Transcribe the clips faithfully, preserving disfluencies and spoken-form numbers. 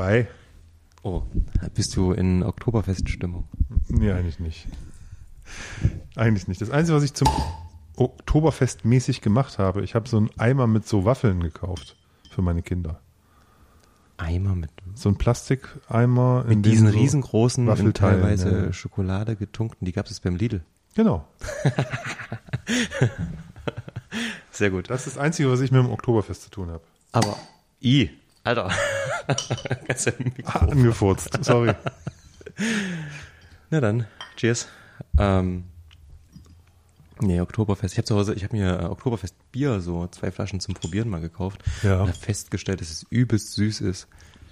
Drei. Oh, bist du in Oktoberfeststimmung? Nee, eigentlich nicht. Eigentlich nicht. Das Einzige, was ich zum Oktoberfest mäßig gemacht habe, ich habe so einen Eimer mit so Waffeln gekauft für meine Kinder. Eimer mit? So ein Plastikeimer. Mit in diesen so riesengroßen, in teilweise ja. Schokolade getunkten, die gab es beim Lidl. Genau. Sehr gut. Das ist das Einzige, was ich mit dem Oktoberfest zu tun habe. Aber, i, Alter. Ganz ah, angefurzt, sorry. Na dann, cheers. Ähm, nee, Oktoberfest. Ich habe zu Hause, ich habe mir äh, Oktoberfest Bier, so zwei Flaschen zum Probieren mal gekauft. Ja. Und habe festgestellt, dass es übelst süß ist.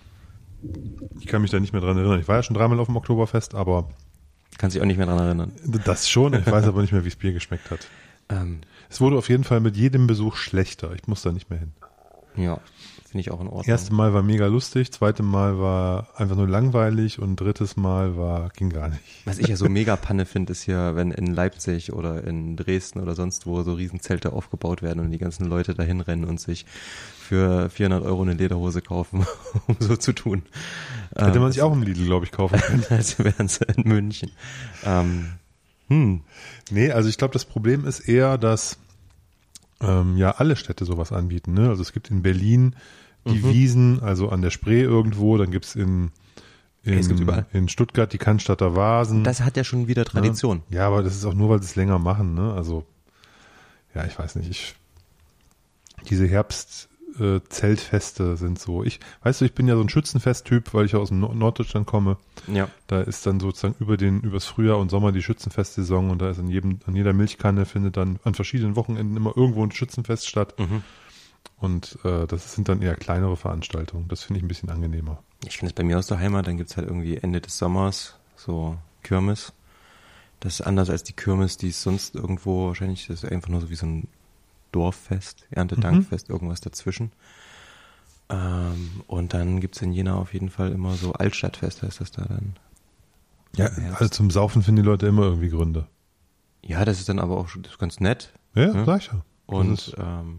Ich kann mich da nicht mehr dran erinnern. Ich war ja schon dreimal auf dem Oktoberfest, aber... Kannst dich auch nicht mehr dran erinnern. Das schon, ich weiß aber nicht mehr, wie das Bier geschmeckt hat. Ähm, es wurde auf jeden Fall mit jedem Besuch schlechter. Ich muss da nicht mehr hin. Ja, finde ich auch in Ordnung. Erste Mal war mega lustig, zweite Mal war einfach nur langweilig und drittes Mal war ging gar nicht. Was ich ja so mega Panne finde, ist hier, wenn in Leipzig oder in Dresden oder sonst wo so Riesenzelte aufgebaut werden und die ganzen Leute dahin rennen und sich für vierhundert Euro eine Lederhose kaufen, um so zu tun. Hätte ähm, man sich auch im Lidl, glaube ich, kaufen können. Als wären sie in München. Ähm, hm. Nee, also ich glaube, das Problem ist eher, dass ähm, ja alle Städte sowas anbieten. Ne? Also es gibt in Berlin die mhm. Wiesen, also an der Spree irgendwo, dann gibt's in in, es gibt überall. in Stuttgart die Cannstatter Vasen. Das hat ja schon wieder Tradition. Ja, ja, aber das ist auch nur, weil sie es länger machen. Ne? Also ja, ich weiß nicht. Ich, diese Herbst äh, Zeltfeste sind so. Ich, weißt du, ich bin ja so ein Schützenfest-Typ, weil ich ja aus dem Nord- Norddeutschland komme. Ja. Da ist dann sozusagen über den, übers Frühjahr und Sommer die Schützenfestsaison und da ist an jedem, an jeder Milchkanne findet dann an verschiedenen Wochenenden immer irgendwo ein Schützenfest statt. Mhm. Und äh, das sind dann eher kleinere Veranstaltungen. Das finde ich ein bisschen angenehmer. Ich kenne es bei mir aus der Heimat, dann gibt's halt irgendwie Ende des Sommers so Kirmes. Das ist anders als die Kirmes, die es sonst irgendwo wahrscheinlich, das ist einfach nur so wie so ein Dorffest, Erntedankfest, mhm. irgendwas dazwischen. Ähm, und dann gibt's in Jena auf jeden Fall immer so Altstadtfest, heißt das da dann. Ja, also zum Saufen finden die Leute immer irgendwie Gründe. Ja, das ist dann aber auch das ist ganz nett. Ja, ne? sag ich ja. Und ähm,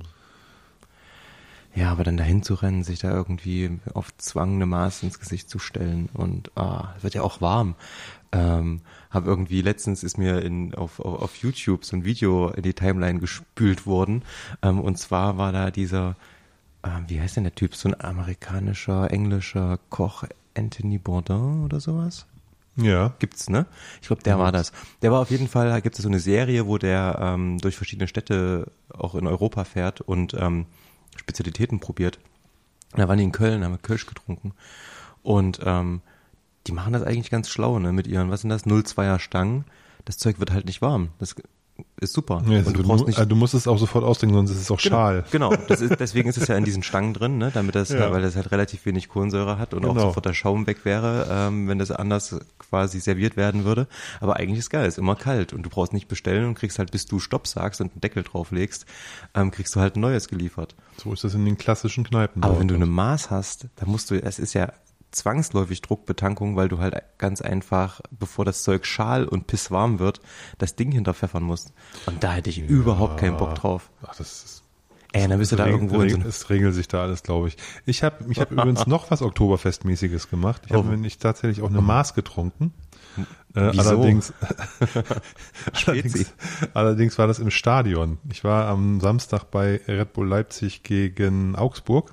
ja, aber dann dahin zu rennen, sich da irgendwie auf zwangene Maß ins Gesicht zu stellen und ah, es wird ja auch warm. Ähm, hab irgendwie letztens ist mir in auf, auf, auf YouTube so ein Video in die Timeline gespült worden ähm, und zwar war da dieser, ähm, wie heißt denn der Typ, so ein amerikanischer, englischer Koch, Anthony Bourdain oder sowas? Ja. Gibt's, ne? Ich glaube, der ja. war das. Der war auf jeden Fall, da gibt es so eine Serie, wo der ähm, durch verschiedene Städte auch in Europa fährt und ähm, Spezialitäten probiert. Da waren die in Köln, haben wir Kölsch getrunken. Und ähm, die machen das eigentlich ganz schlau, ne? Mit ihren, was sind das, null Komma zweier Stangen. Das Zeug wird halt nicht warm. Das ist super. Ja, und du, du, brauchst nicht, also du musst es auch sofort ausdenken, sonst ist es auch genau, schal. Genau, das ist, deswegen ist es ja in diesen Stangen drin, ne? Damit das, ja. weil das halt relativ wenig Kohlensäure hat und genau. auch sofort der Schaum weg wäre, ähm, wenn das anders quasi serviert werden würde. Aber eigentlich ist geil, ist immer kalt und du brauchst nicht bestellen und kriegst halt, bis du Stopp sagst und einen Deckel drauflegst, ähm, kriegst du halt ein neues geliefert. So ist das in den klassischen Kneipen. Aber wenn du eine Maß hast, dann musst du, es ist ja zwangsläufig Druckbetankung, weil du halt ganz einfach, bevor das Zeug schal und pisswarm wird, das Ding hinterpfeffern musst. Und da hätte ich ja. überhaupt keinen Bock drauf. Ach, das ist... Ey, dann bist du da regel, irgendwo in so... Es regelt sich da alles, glaube ich. Ich habe ich hab übrigens noch was Oktoberfestmäßiges gemacht. Ich habe nämlich tatsächlich auch eine Maß getrunken. Äh, Wieso? Allerdings, allerdings, allerdings war das im Stadion. Ich war am Samstag bei Red Bull Leipzig gegen Augsburg.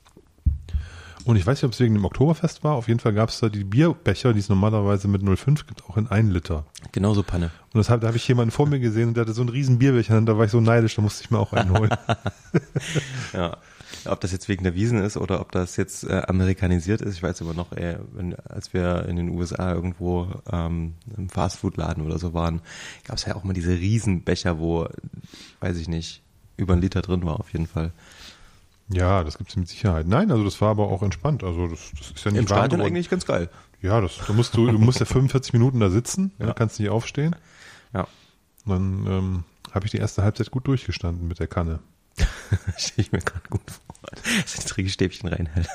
Und ich weiß nicht, ob es wegen dem Oktoberfest war. Auf jeden Fall gab es da die Bierbecher, die es normalerweise mit null Komma fünf gibt, auch in ein Liter. Genauso Panne. Und deshalb, da habe ich jemanden vor mir gesehen und der hatte so einen riesen Bierbecher und da war ich so neidisch, da musste ich mir auch einen holen. Ja, ob das jetzt wegen der Wiesen ist oder ob das jetzt äh, amerikanisiert ist, ich weiß aber noch, ey, wenn, als wir in den U S A irgendwo ähm, im Fastfood-Laden oder so waren, gab es ja auch mal diese Riesenbecher, wo, weiß ich nicht, über ein Liter drin war auf jeden Fall. Ja, das gibt's mit Sicherheit. Nein, also das war aber auch entspannt. Also das, das ist ja nicht im warm Stadion geworden. eigentlich ganz geil. Ja, das, da musst du, du musst ja fünfundvierzig Minuten da sitzen, ja. Dann kannst du nicht aufstehen. Ja. Und dann ähm, habe ich die erste Halbzeit gut durchgestanden mit der Kanne. Stelle ich mir gerade gut vor. Das sind Trägerstäbchen reinhält.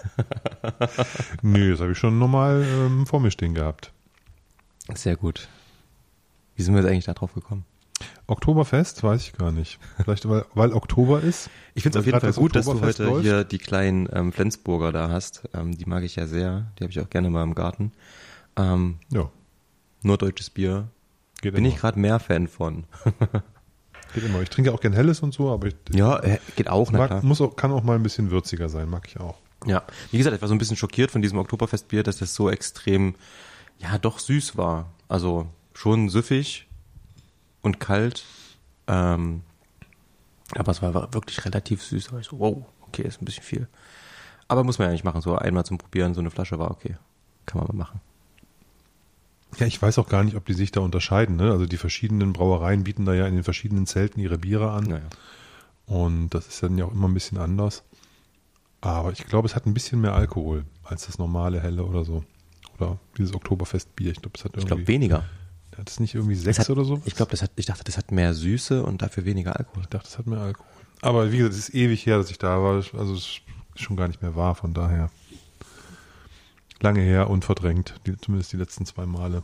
Nö, das habe ich schon normal ähm, vor mir stehen gehabt. Sehr gut. Wie sind wir jetzt eigentlich da drauf gekommen? Oktoberfest, weiß ich gar nicht. Vielleicht, weil, weil Oktober ist. Ich finde es auf jeden Fall gut, dass du heute läuft. hier die kleinen ähm, Flensburger da hast. Ähm, die mag ich ja sehr. Die habe ich auch gerne mal im Garten. Ähm, ja. Norddeutsches Bier. Geht Bin immer. ich gerade mehr Fan von. Geht immer. Ich trinke auch gern Helles und so, aber ich, Ja, äh, geht auch, na mag, klar. muss auch, kann auch mal ein bisschen würziger sein, mag ich auch. Ja, wie gesagt, ich war so ein bisschen schockiert von diesem Oktoberfestbier, dass das so extrem, ja, doch süß war. Also schon süffig und kalt. Ähm, aber es war wirklich relativ süß. Da war ich so, wow, okay, ist ein bisschen viel. Aber muss man ja nicht machen. So einmal zum Probieren, so eine Flasche war okay. Kann man mal machen. Ja, ich weiß auch gar nicht, ob die sich da unterscheiden. Ne? Also die verschiedenen Brauereien bieten da ja in den verschiedenen Zelten ihre Biere an. Naja. Und das ist dann ja auch immer ein bisschen anders. Aber ich glaube, es hat ein bisschen mehr Alkohol als das normale Helle oder so. Oder dieses Oktoberfestbier. Ich glaube, es hat irgendwie. Ich glaube weniger. Hat es nicht irgendwie sechs hat, oder so? Ich glaube, das hat, ich dachte, das hat mehr Süße und dafür weniger Alkohol. Ich dachte, das hat mehr Alkohol. Aber wie gesagt, es ist ewig her, dass ich da war. Also es ist schon gar nicht mehr wahr, von daher. Lange her und verdrängt. Die, zumindest die letzten zwei Male.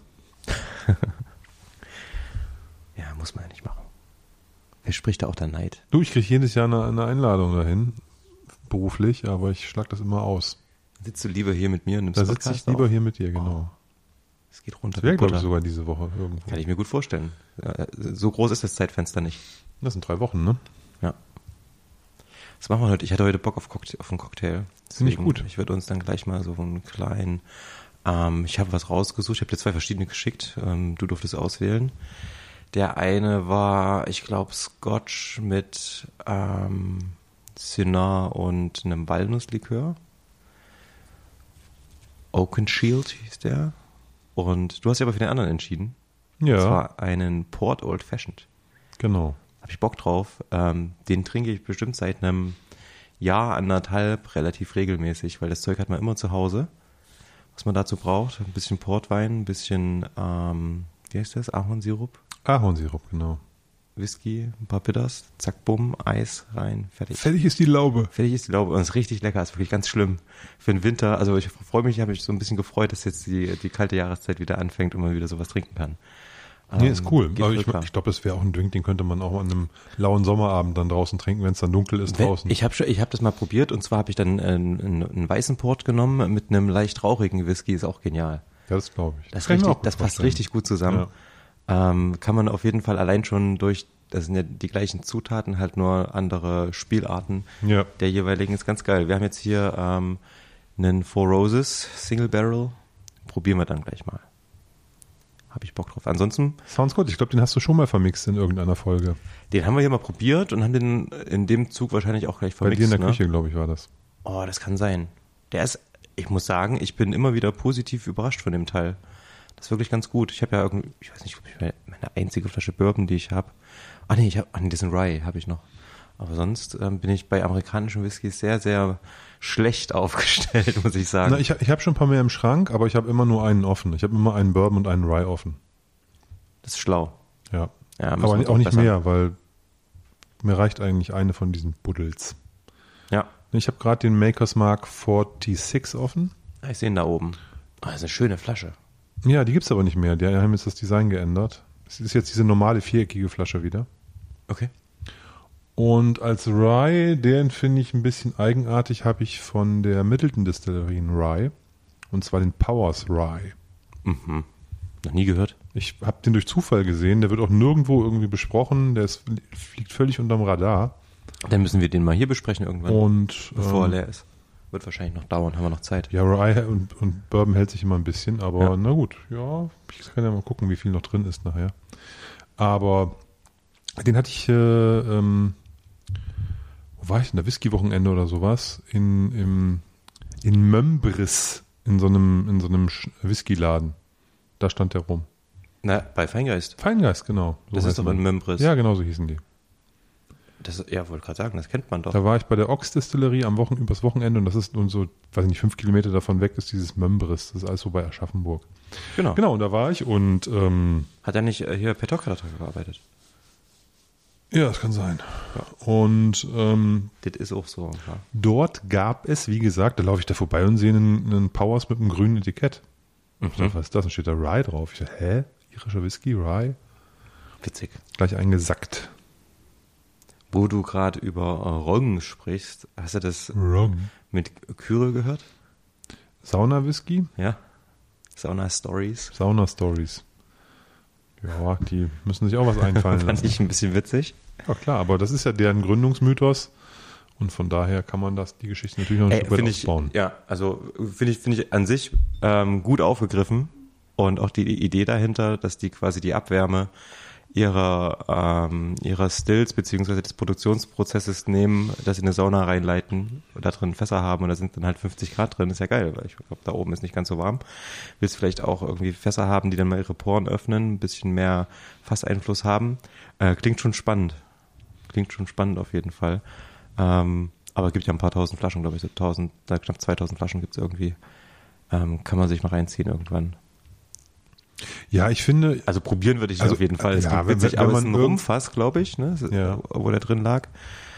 Ja, muss man ja nicht machen. Wer spricht da auch der Neid? Du, ich kriege jedes Jahr eine, eine Einladung dahin. Beruflich, aber ich schlag das immer aus. Sitzt du lieber hier mit mir und nimmst Da sitze ich lieber auf? hier mit dir, genau. Es geht runter. Das wäre, glaube ich, sogar diese Woche irgendwo. Kann ich mir gut vorstellen. So groß ist das Zeitfenster nicht. Das sind drei Wochen, ne? Ja. Was machen wir heute? Ich hatte heute Bock auf, Cocktail, auf einen Cocktail. Finde ich gut. Ich würde uns dann gleich mal so einen kleinen, ähm, ich habe was rausgesucht, ich habe dir zwei verschiedene geschickt, ähm, du durftest auswählen. Der eine war, ich glaube, Scotch mit ähm, Cynar und einem Walnusslikör. Oakenshield hieß der. Und du hast dich aber für den anderen entschieden. Ja. Und zwar einen Port Old Fashioned. Genau. Habe ich Bock drauf. Ähm, den trinke ich bestimmt seit einem Jahr, anderthalb, relativ regelmäßig, weil das Zeug hat man immer zu Hause, was man dazu braucht. Ein bisschen Portwein, ein bisschen, ähm, wie heißt das, Ahornsirup? Ahornsirup, genau. Whisky, ein paar Bitters, zack, bumm, Eis rein, fertig. Fertig ist die Laube. Fertig ist die Laube und es ist richtig lecker, ist wirklich ganz schlimm. Für den Winter, also ich freue mich, ich habe mich so ein bisschen gefreut, dass jetzt die, die kalte Jahreszeit wieder anfängt und man wieder sowas trinken kann. Nee, ist cool. Geht Aber ich, klar. ich glaube, das wäre auch ein Drink, den könnte man auch an einem lauen Sommerabend dann draußen trinken, wenn es dann dunkel ist Wenn- draußen. Ich habe ich hab das mal probiert und zwar habe ich dann einen, einen, einen weißen Port genommen mit einem leicht rauchigen Whisky, ist auch genial. Ja, das glaube ich. Das, kann ich mir richtig, auch gut das passt vorstellen. richtig gut zusammen. Ähm, kann man auf jeden Fall allein schon durch, das sind ja die gleichen Zutaten, halt nur andere Spielarten Ja. der jeweiligen, ist ganz geil. Wir haben jetzt hier ähm, einen Four Roses Single Barrel, probieren wir dann gleich mal. Habe ich Bock drauf. Ansonsten, Sounds gut. Ich glaube, den hast du schon mal vermixt in irgendeiner Folge. den haben wir hier mal probiert und haben den in dem Zug wahrscheinlich auch gleich Bei vermixt. dir in der ne? Küche, glaube ich, war das. Oh, das kann sein. Der ist, ich muss sagen, ich bin immer wieder positiv überrascht von dem Teil. Das ist wirklich ganz gut. Ich habe ja irgendwie, ich weiß nicht, ob ich meine, meine einzige Flasche Bourbon, die ich habe. Ah nee, ich habe, ah nee, das ist ein Rye, habe ich noch. Aber sonst ähm, bin ich bei amerikanischen Whiskys sehr, sehr schlecht aufgestellt, muss ich sagen. Na, ich ich habe schon ein paar mehr im Schrank, aber ich habe immer nur einen offen. Ich habe immer einen Bourbon und einen Rye offen. Das ist schlau. Ja. Ja, müssen aber wir nicht- uns auch nicht bessern. mehr, weil mir reicht eigentlich eine von diesen Buddels. Ja, Ich habe gerade den Maker's Mark sechsundvierzig offen. ich sehe ihn da oben. Ah, das ist eine schöne Flasche. Ja, die gibt's aber nicht mehr. Die haben jetzt das Design geändert. Es ist jetzt diese normale viereckige Flasche wieder. Okay. Und als Rye, den finde ich ein bisschen eigenartig, habe ich von der Middleton Distillery einen Rye. Und zwar den Powers Rye. Mhm. Noch nie gehört. Ich habe den durch Zufall gesehen. Der wird auch nirgendwo irgendwie besprochen. Der ist, fliegt völlig unterm Radar. Dann müssen wir den mal hier besprechen irgendwann, Und bevor er ähm, leer ist. Wird wahrscheinlich noch dauern, haben wir noch Zeit. ja, Rye und, und Bourbon hält sich immer ein bisschen. Aber Ja. na gut, ja, ich kann ja mal gucken, wie viel noch drin ist nachher. Aber den hatte ich, äh, ähm, wo war ich denn? Der Whisky-Wochenende oder sowas? In, im, in Mömbris, in so einem, in so einem Sch- Whisky-Laden. Da stand der rum. Na, bei Feingeist. Feingeist, genau. So Das ist heißt doch man. in Membris. Ja, genau so hießen die. Das, ja, wollte gerade sagen, das kennt man doch. Da war ich bei der Ox-Distillerie am Wochen, übers Wochenende und das ist nun so, weiß ich nicht, fünf Kilometer davon weg ist dieses Mömbris. Das ist alles so bei Aschaffenburg. Genau. Genau, und da war ich und ähm, Hat er nicht äh, hier per Tocker gearbeitet? ja, das kann sein. Und ähm, Das ist auch so. Ja. dort gab es, wie gesagt, da laufe ich da vorbei und sehe einen, einen Powers mit einem grünen Etikett. Ich dachte, was ist das? Und steht da Rye drauf. Ich dachte, hä? Irischer Whisky, Rye? Witzig. Gleich eingesackt. Wo du gerade über äh, Roggen sprichst, hast du das Roggen. mit Kyre gehört? Sauna-Whisky? Ja. Sauna-Stories. Sauna-Stories. Ja, die müssen sich auch was einfallen Fand lassen. ich ein bisschen witzig. Ja klar, aber das ist ja deren Gründungsmythos und von daher kann man das die Geschichte natürlich noch ein Ey, Stück weit find ich, ausbauen. ja, also finde ich, finde ich an sich ähm, gut aufgegriffen und auch die Idee dahinter, dass die quasi die Abwärme ihrer, ähm, ihrer Stills beziehungsweise des Produktionsprozesses nehmen, dass sie eine Sauna reinleiten, da drin Fässer haben und da sind dann halt fünfzig Grad drin, ist ja geil, weil ich glaube, da oben ist nicht ganz so warm. Willst vielleicht auch irgendwie Fässer haben, die dann mal ihre Poren öffnen, ein bisschen mehr Fasseinfluss haben. Äh, klingt schon spannend. Klingt schon spannend auf jeden Fall. Ähm, aber es gibt ja ein paar tausend Flaschen, glaube ich, so tausend, knapp zweitausend Flaschen gibt es irgendwie. Ähm, kann man sich mal reinziehen irgendwann. Ja, ich finde... Also probieren würde ich also, auf jeden Fall. Es ja, klingt wenn, witzig, wenn aber man es ist ein irgend- Rumfass, glaube ich, ne? Ja. Wo der drin lag.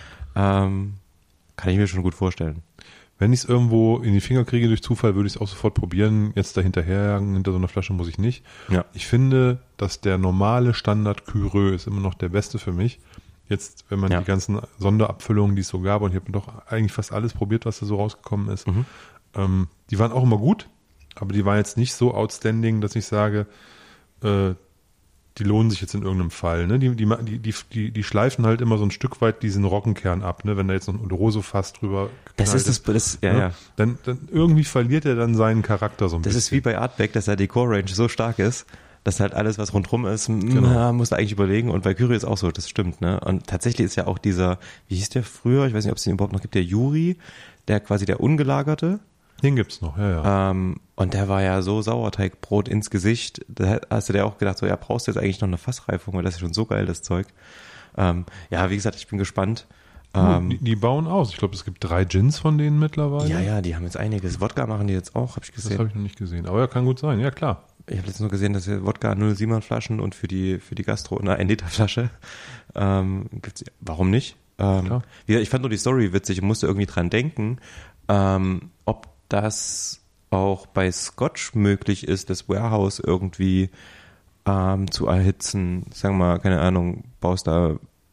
Ähm, kann ich mir schon gut vorstellen. Wenn ich es irgendwo in die Finger kriege durch Zufall, würde ich es auch sofort probieren. Jetzt da hinterherjagen, hinter so einer Flasche muss ich nicht. Ja. Ich finde, dass der normale Standard Kyre ist immer noch der beste für mich. Jetzt, wenn man Ja. die ganzen Sonderabfüllungen, die es so gab, und ich habe doch eigentlich fast alles probiert, was da so rausgekommen ist, Mhm. ähm, die waren auch immer gut, aber die waren jetzt nicht so outstanding, dass ich sage, äh, die lohnen sich jetzt in irgendeinem Fall. Ne? Die, die, die, die, die schleifen halt immer so ein Stück weit diesen Roggenkern ab, ne? Wenn da jetzt noch ein Oloroso-Fass drüber Das geknallt ist das, das ja, ne? ja. Dann, dann irgendwie verliert er dann seinen Charakter so ein Das bisschen. ist wie bei Artback, dass der Dekor-Range so stark ist, dass halt alles, was rundherum ist, Genau. na, musst du eigentlich überlegen. Und bei Kyrie ist auch so, das stimmt, ne? Und tatsächlich ist ja auch dieser, wie hieß der früher, ich weiß nicht, ob es den überhaupt noch gibt, der Juri, der quasi der Ungelagerte. Den gibt's noch, ja, ja. Ähm, und der war ja so Sauerteigbrot ins Gesicht. Da hast du dir auch gedacht, so, ja, brauchst du jetzt eigentlich noch eine Fassreifung, weil das ist schon so geil, das Zeug. Ähm, ja, wie gesagt, ich bin gespannt. Ähm, die, die bauen aus. Ich glaube, es gibt drei Gins von denen mittlerweile. ja, ja, die haben jetzt einiges. Wodka machen die jetzt auch, habe ich Das gesehen. habe ich noch nicht gesehen. Aber ja, kann gut sein. Ja, klar. Ich habe letztens nur gesehen, dass hier Wodka null Komma sieben Flaschen und für die für die Gastro eine ein Liter Flasche. Ähm, gibt's, warum nicht? Ähm, Klar. wie gesagt, ich fand nur die Story witzig und musste irgendwie dran denken, ähm, ob das auch bei Scotch möglich ist, das Warehouse irgendwie ähm, zu erhitzen. Sagen wir mal, keine Ahnung, baust da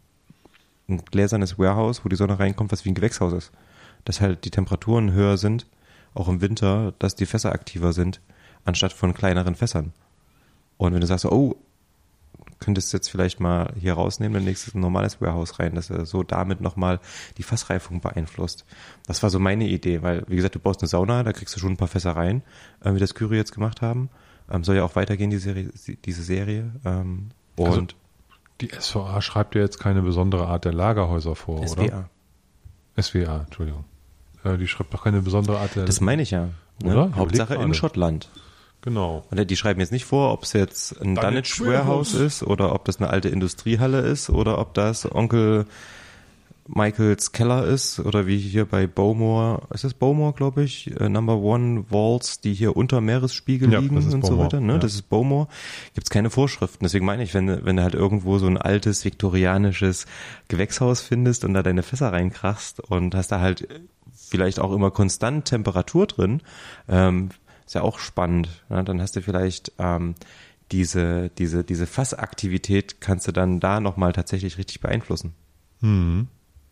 ein gläsernes Warehouse, wo die Sonne reinkommt, was wie ein Gewächshaus ist. Dass halt die Temperaturen höher sind, auch im Winter, dass die Fässer aktiver sind, anstatt von kleineren Fässern. Und wenn du sagst, oh, könntest du jetzt vielleicht mal hier rausnehmen, dann legst du ein normales Warehouse rein, dass er so damit nochmal die Fassreifung beeinflusst. Das war so meine Idee, weil, wie gesagt, du baust eine Sauna, da kriegst du schon ein paar Fässer rein, äh, wie das Kyrie jetzt gemacht haben. Ähm, soll ja auch weitergehen, die Serie, diese Serie. Ähm, und Also, die S V A schreibt ja jetzt keine besondere Art der Lagerhäuser vor, S W A. oder? S W A, Entschuldigung. Äh, die schreibt doch keine besondere Art der... Das meine ich ja. Ne? Oder? Ich Hauptsache überleg in gerade. Schottland. Genau. Und die schreiben jetzt nicht vor, ob es jetzt ein Dunwich Dunwich Warehouse ist oder ob das eine alte Industriehalle ist oder ob das Onkel Michaels Keller ist oder wie hier bei Bowmore, ist das Bowmore, glaube ich, äh, Number One Vaults, die hier unter Meeresspiegel Ja, liegen das ist und so Bowmore, weiter. Ne? ja. Das ist Bowmore. Gibt es keine Vorschriften. Deswegen meine ich, wenn, du- wenn du halt irgendwo so ein altes viktorianisches Gewächshaus findest und da deine Fässer reinkrachst und hast da halt vielleicht auch immer konstant Temperatur drin, ähm, ist ja auch spannend. Ne? Dann hast du vielleicht ähm, diese, diese, diese Fassaktivität kannst du dann da nochmal tatsächlich richtig beeinflussen. Hm.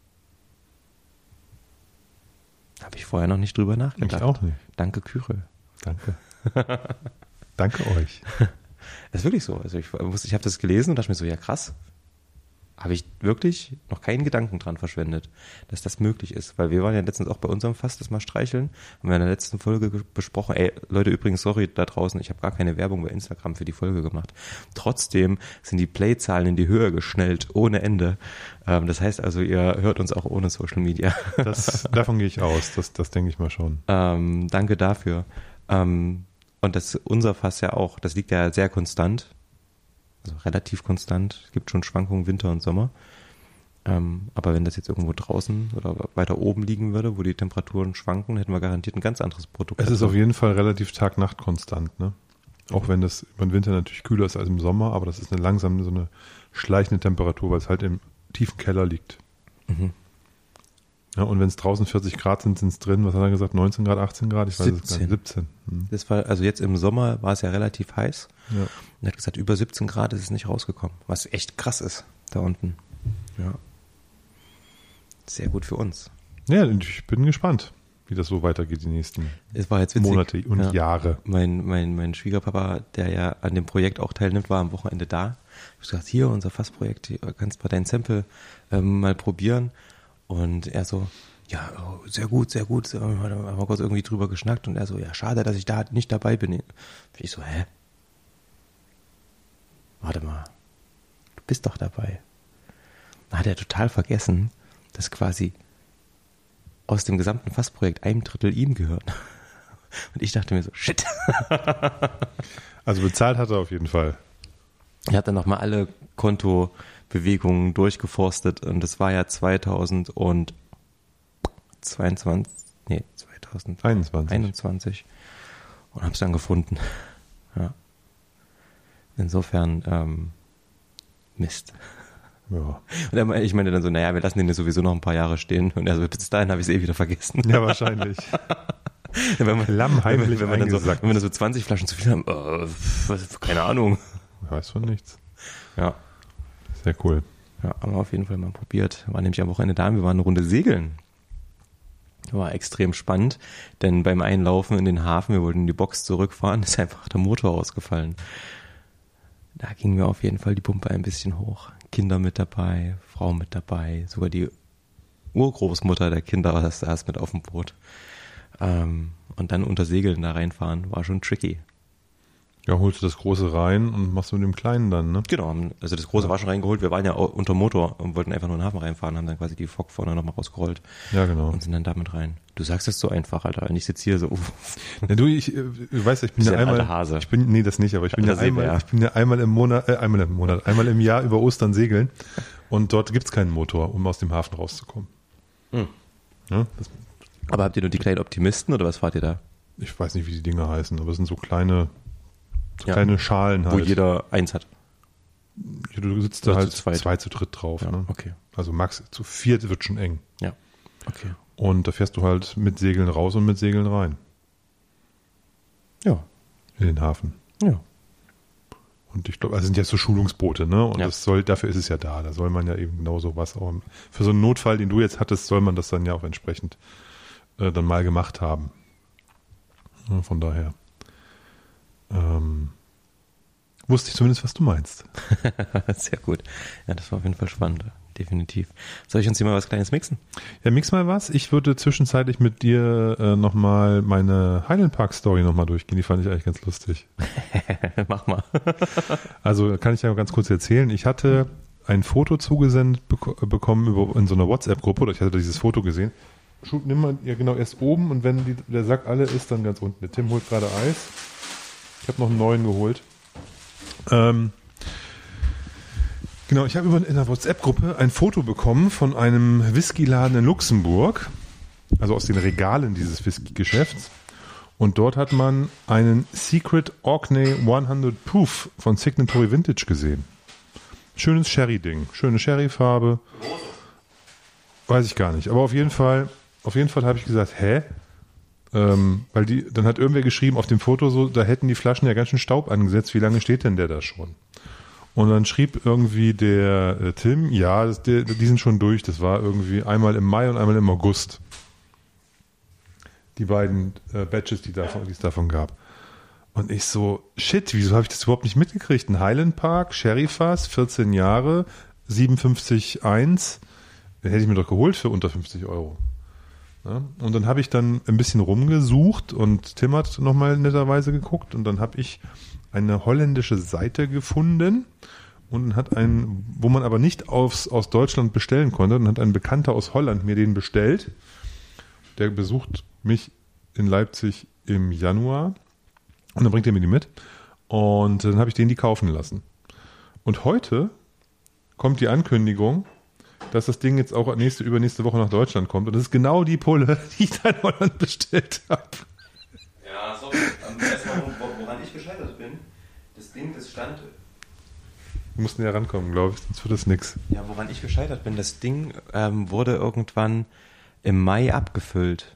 Habe ich vorher noch nicht drüber nachgedacht. Ich auch nicht. Danke, Kyre. Danke. Danke euch. Das ist wirklich so. Also ich, wusste- ich habe das gelesen und dachte mir so, ja krass. Habe ich wirklich noch keinen Gedanken dran verschwendet, dass das möglich ist. Weil wir waren ja letztens auch bei unserem Fass das mal streicheln. Haben wir in der letzten Folge ge- besprochen. Ey, Leute, übrigens, sorry da draußen, ich habe gar keine Werbung bei Instagram für die Folge gemacht. Trotzdem sind die Playzahlen in die Höhe geschnellt, ohne Ende. Ähm, das heißt also, ihr hört uns auch ohne Social Media. Das, davon gehe ich aus. Das, das denke ich mal schon. Ähm, danke dafür. Ähm, und das unser Fass ja auch, das liegt ja sehr konstant. Also relativ konstant. Es gibt schon Schwankungen Winter und Sommer. Ähm, aber wenn das jetzt irgendwo draußen oder weiter oben liegen würde, wo die Temperaturen schwanken, hätten wir garantiert ein ganz anderes Produkt. Es ist auf jeden Fall relativ Tag-Nacht konstant, ne? Auch wenn das über den Winter natürlich kühler ist als im Sommer, aber das ist eine langsame, so eine schleichende Temperatur, weil es halt im tiefen Keller liegt. Mhm. Ja, und wenn es draußen vierzig Grad sind, sind es drin, was hat er gesagt, neunzehn Grad, achtzehn Grad? Ich weiß es gar nicht. siebzehn. Hm. Das war, also jetzt im Sommer war es ja relativ heiß. Ja. Und er hat gesagt, über siebzehn Grad ist es nicht rausgekommen, was echt krass ist, da unten. Ja. Sehr gut für uns. Ja, ich bin gespannt, wie das so weitergeht die nächsten es war jetzt witzig. Monate und ja. Jahre. Mein, mein, mein Schwiegerpapa, der ja an dem Projekt auch teilnimmt, war am Wochenende da. Ich habe gesagt, hier, unser Fassprojekt, hier, kannst mal dein Sample ähm, mal probieren. Und er so, ja, oh, sehr gut, sehr gut. So, haben wir kurz irgendwie drüber geschnackt und er so, ja, schade, dass ich da nicht dabei bin. Ich so, hä? Warte mal, du bist doch dabei. Da hat er total vergessen, dass quasi aus dem gesamten Fassprojekt ein Drittel ihm gehört. Und ich dachte mir so, shit. Also bezahlt hat er auf jeden Fall. Er hat dann nochmal alle Kontobewegungen durchgeforstet und das war ja zweitausendzweiundzwanzig, nee, zweitausendeinundzwanzig und habe es dann gefunden. Ja. Insofern ähm, Mist. Ja. Und er, ich meine dann so, naja, wir lassen den sowieso noch ein paar Jahre stehen und er so, bis dahin habe ich es eh wieder vergessen. Ja, wahrscheinlich. wenn man, Lammheimlich wenn, wenn, man dann so, wenn wir dann so zwanzig Flaschen zu viel haben, äh, was, keine Ahnung. Ich weiß von nichts. Ja. Sehr cool. Ja, haben wir auf jeden Fall mal probiert. Wir waren nämlich am Wochenende da und wir waren eine Runde segeln. War extrem spannend, denn beim Einlaufen in den Hafen, wir wollten in die Box zurückfahren, ist einfach der Motor ausgefallen. Da ging mir auf jeden Fall die Pumpe ein bisschen hoch. Kinder mit dabei, Frau mit dabei, sogar die Urgroßmutter der Kinder saß mit auf dem Boot. Ähm, und dann unter Segeln da reinfahren, war schon tricky. Ja, holst du das Große rein und machst du mit dem Kleinen dann, ne? Genau, also das Große ja. war schon reingeholt. Wir waren ja unter Motor und wollten einfach nur in den Hafen reinfahren, haben dann quasi die Fock vorne nochmal rausgerollt. Ja, genau. Und sind dann damit rein. Du sagst das so einfach, Alter. Und ich sitze hier so, uff. Ja, du, ich, ich weiß, ich bin ja einmal, Hase. ich bin, nee, das nicht, aber ich bin ja einmal, ich bin ja einmal im Monat, äh, einmal im Monat, einmal im Jahr über Ostern segeln und dort gibt's keinen Motor, um aus dem Hafen rauszukommen. Hm. Ja, das, aber habt ihr nur die kleinen Optimisten oder was fahrt ihr da? Ich weiß nicht, wie die Dinger heißen, aber es sind so kleine, so ja. kleine Schalen halt. Wo jeder eins hat. Du sitzt da halt zu zwei zu dritt drauf. Ja, ne? Okay. Also max zu viert wird schon eng. Ja, okay. Und da fährst du halt mit Segeln raus und mit Segeln rein. Ja. In den Hafen. Ja. Und ich glaube, also sind ja so Schulungsboote, ne? Und ja. das soll, dafür ist es ja da. Da soll man ja eben genau sowas auch. Für so einen Notfall, den du jetzt hattest, soll man das dann ja auch entsprechend äh, dann mal gemacht haben. Ja, von daher. Ähm, wusste ich zumindest, was du meinst. Sehr gut. Ja, das war auf jeden Fall spannend. Definitiv. Soll ich uns hier mal was Kleines mixen? Ja, mix mal was. Ich würde zwischenzeitlich mit dir äh, nochmal meine Highland Park Story nochmal durchgehen. Die fand ich eigentlich ganz lustig. Mach mal. Also kann ich ja ganz kurz erzählen. Ich hatte ein Foto zugesendet bek- bekommen über, in so einer WhatsApp-Gruppe, oder ich hatte dieses Foto gesehen. Schub, nimm mal ja genau erst oben und wenn die, der Sack alle ist, dann ganz unten. Der Tim holt gerade Eis. Ich habe noch einen neuen geholt. Ähm, genau, ich habe über in der WhatsApp-Gruppe ein Foto bekommen von einem Whiskyladen in Luxemburg, also aus den Regalen dieses Whisky-Geschäfts. Und dort hat man einen Secret Orkney hundert Proof von Signatory Vintage gesehen. Schönes Sherry-Ding, schöne Sherry-Farbe. Weiß ich gar nicht, aber auf jeden Fall, auf jeden Fall habe ich gesagt, hä? Ähm, weil die, dann hat irgendwer geschrieben auf dem Foto so, da hätten die Flaschen ja ganz schön Staub angesetzt, wie lange steht denn der da schon? Und dann schrieb irgendwie der äh, Tim, ja, das, der, die sind schon durch, das war irgendwie einmal im Mai und einmal im August. Die beiden äh, Batches, die, davon, die es davon gab. Und ich so, shit, wieso habe ich das überhaupt nicht mitgekriegt? Ein Highland Park, Sherry Fass, vierzehn Jahre, siebenundfünfzig Komma eins, den hätte ich mir doch geholt für unter fünfzig Euro. Ja, und dann habe ich dann ein bisschen rumgesucht und Tim hat nochmal netterweise geguckt und dann habe ich eine holländische Seite gefunden und hat einen, wo man aber nicht aus, aus Deutschland bestellen konnte, und hat ein Bekannter aus Holland mir den bestellt. Der besucht mich in Leipzig im Januar und dann bringt er mir die mit und dann habe ich den die kaufen lassen. Und heute kommt die Ankündigung, dass das Ding jetzt auch nächste, übernächste Woche nach Deutschland kommt. Und das ist genau die Pulle, die ich da in Holland bestellt habe. Ja, sorry. Erstmal, woran ich gescheitert bin, das Ding, das stand... Wir mussten ja rankommen, glaube ich, sonst wird das nix. Ja, woran ich gescheitert bin, das Ding ähm, wurde irgendwann im Mai abgefüllt.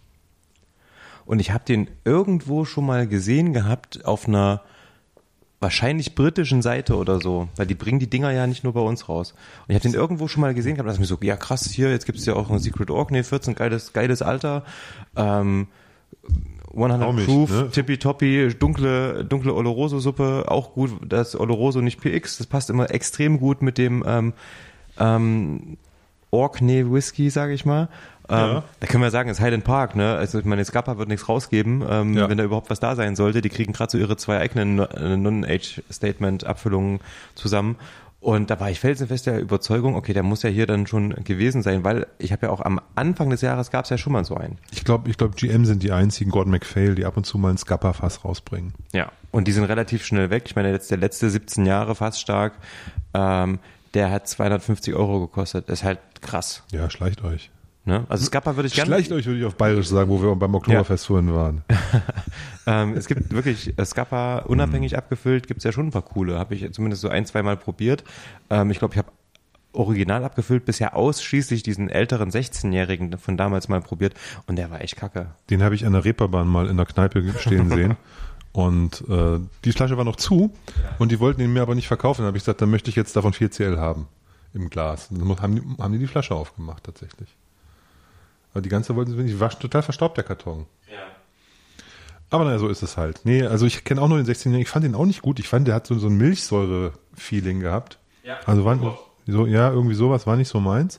Und ich habe den irgendwo schon mal gesehen gehabt auf einer wahrscheinlich britischen Seite oder so, weil die bringen die Dinger ja nicht nur bei uns raus. Und ich habe den irgendwo schon mal gesehen gehabt, dass ich mir so, ja krass, hier, jetzt gibt es ja auch ein Secret Orc, nee, vierzehn, geiles, geiles Alter, ähm, hundert mich, Proof, ne? tippitoppi, dunkle, dunkle Oloroso-Suppe, auch gut, das Oloroso nicht P X, das passt immer extrem gut mit dem ähm, ähm, Orkney Whisky, sage ich mal. Ja. Ähm, da können wir sagen, es ist Highland Park, ne? Also ich meine, Scapa wird nichts rausgeben, ähm, Ja. wenn da überhaupt was da sein sollte. Die kriegen gerade so ihre zwei eigenen Non-Age-Statement-Abfüllungen zusammen. Und da war ich felsenfest der Überzeugung, okay, der muss ja hier dann schon gewesen sein, weil ich habe ja auch am Anfang des Jahres gab es ja schon mal so einen. Ich glaube, ich glaube, G M sind die einzigen, Gordon MacPhail, die ab und zu mal ein Scapa-Fass rausbringen. Ja. Und die sind relativ schnell weg. Ich meine, jetzt der letzte siebzehn Jahre fast stark, ähm, der hat zweihundertfünfzig Euro gekostet. Das ist halt krass. Ja, schleicht euch. Ne? Also Scapa würde ich gerne... Schleicht euch, würde ich auf Bayerisch sagen, wo wir beim Oktoberfest vorhin waren. ähm, es gibt wirklich äh, Scapa unabhängig abgefüllt, gibt es ja schon ein paar coole. Habe ich zumindest so ein, zwei Mal probiert. Ähm, ich glaube, ich habe original abgefüllt, bisher ausschließlich diesen älteren sechzehnjährigen von damals mal probiert und der war echt kacke. Den habe ich an der Reeperbahn mal in der Kneipe stehen sehen. Und äh, die Flasche war noch zu und die wollten ihn mir aber nicht verkaufen. Dann habe ich gesagt, dann möchte ich jetzt davon vier C L haben im Glas. Und dann haben die, haben die die Flasche aufgemacht tatsächlich. Aber die ganze wollten sie nicht. War total verstaubt, der Karton. Ja. Aber naja, so ist es halt. Nee, also ich kenne auch nur den sechzehnjährigen. Ich fand den auch nicht gut. Ich fand, der hat so, so ein Milchsäure-Feeling gehabt. Ja. Also war, so, ja, irgendwie sowas war nicht so meins.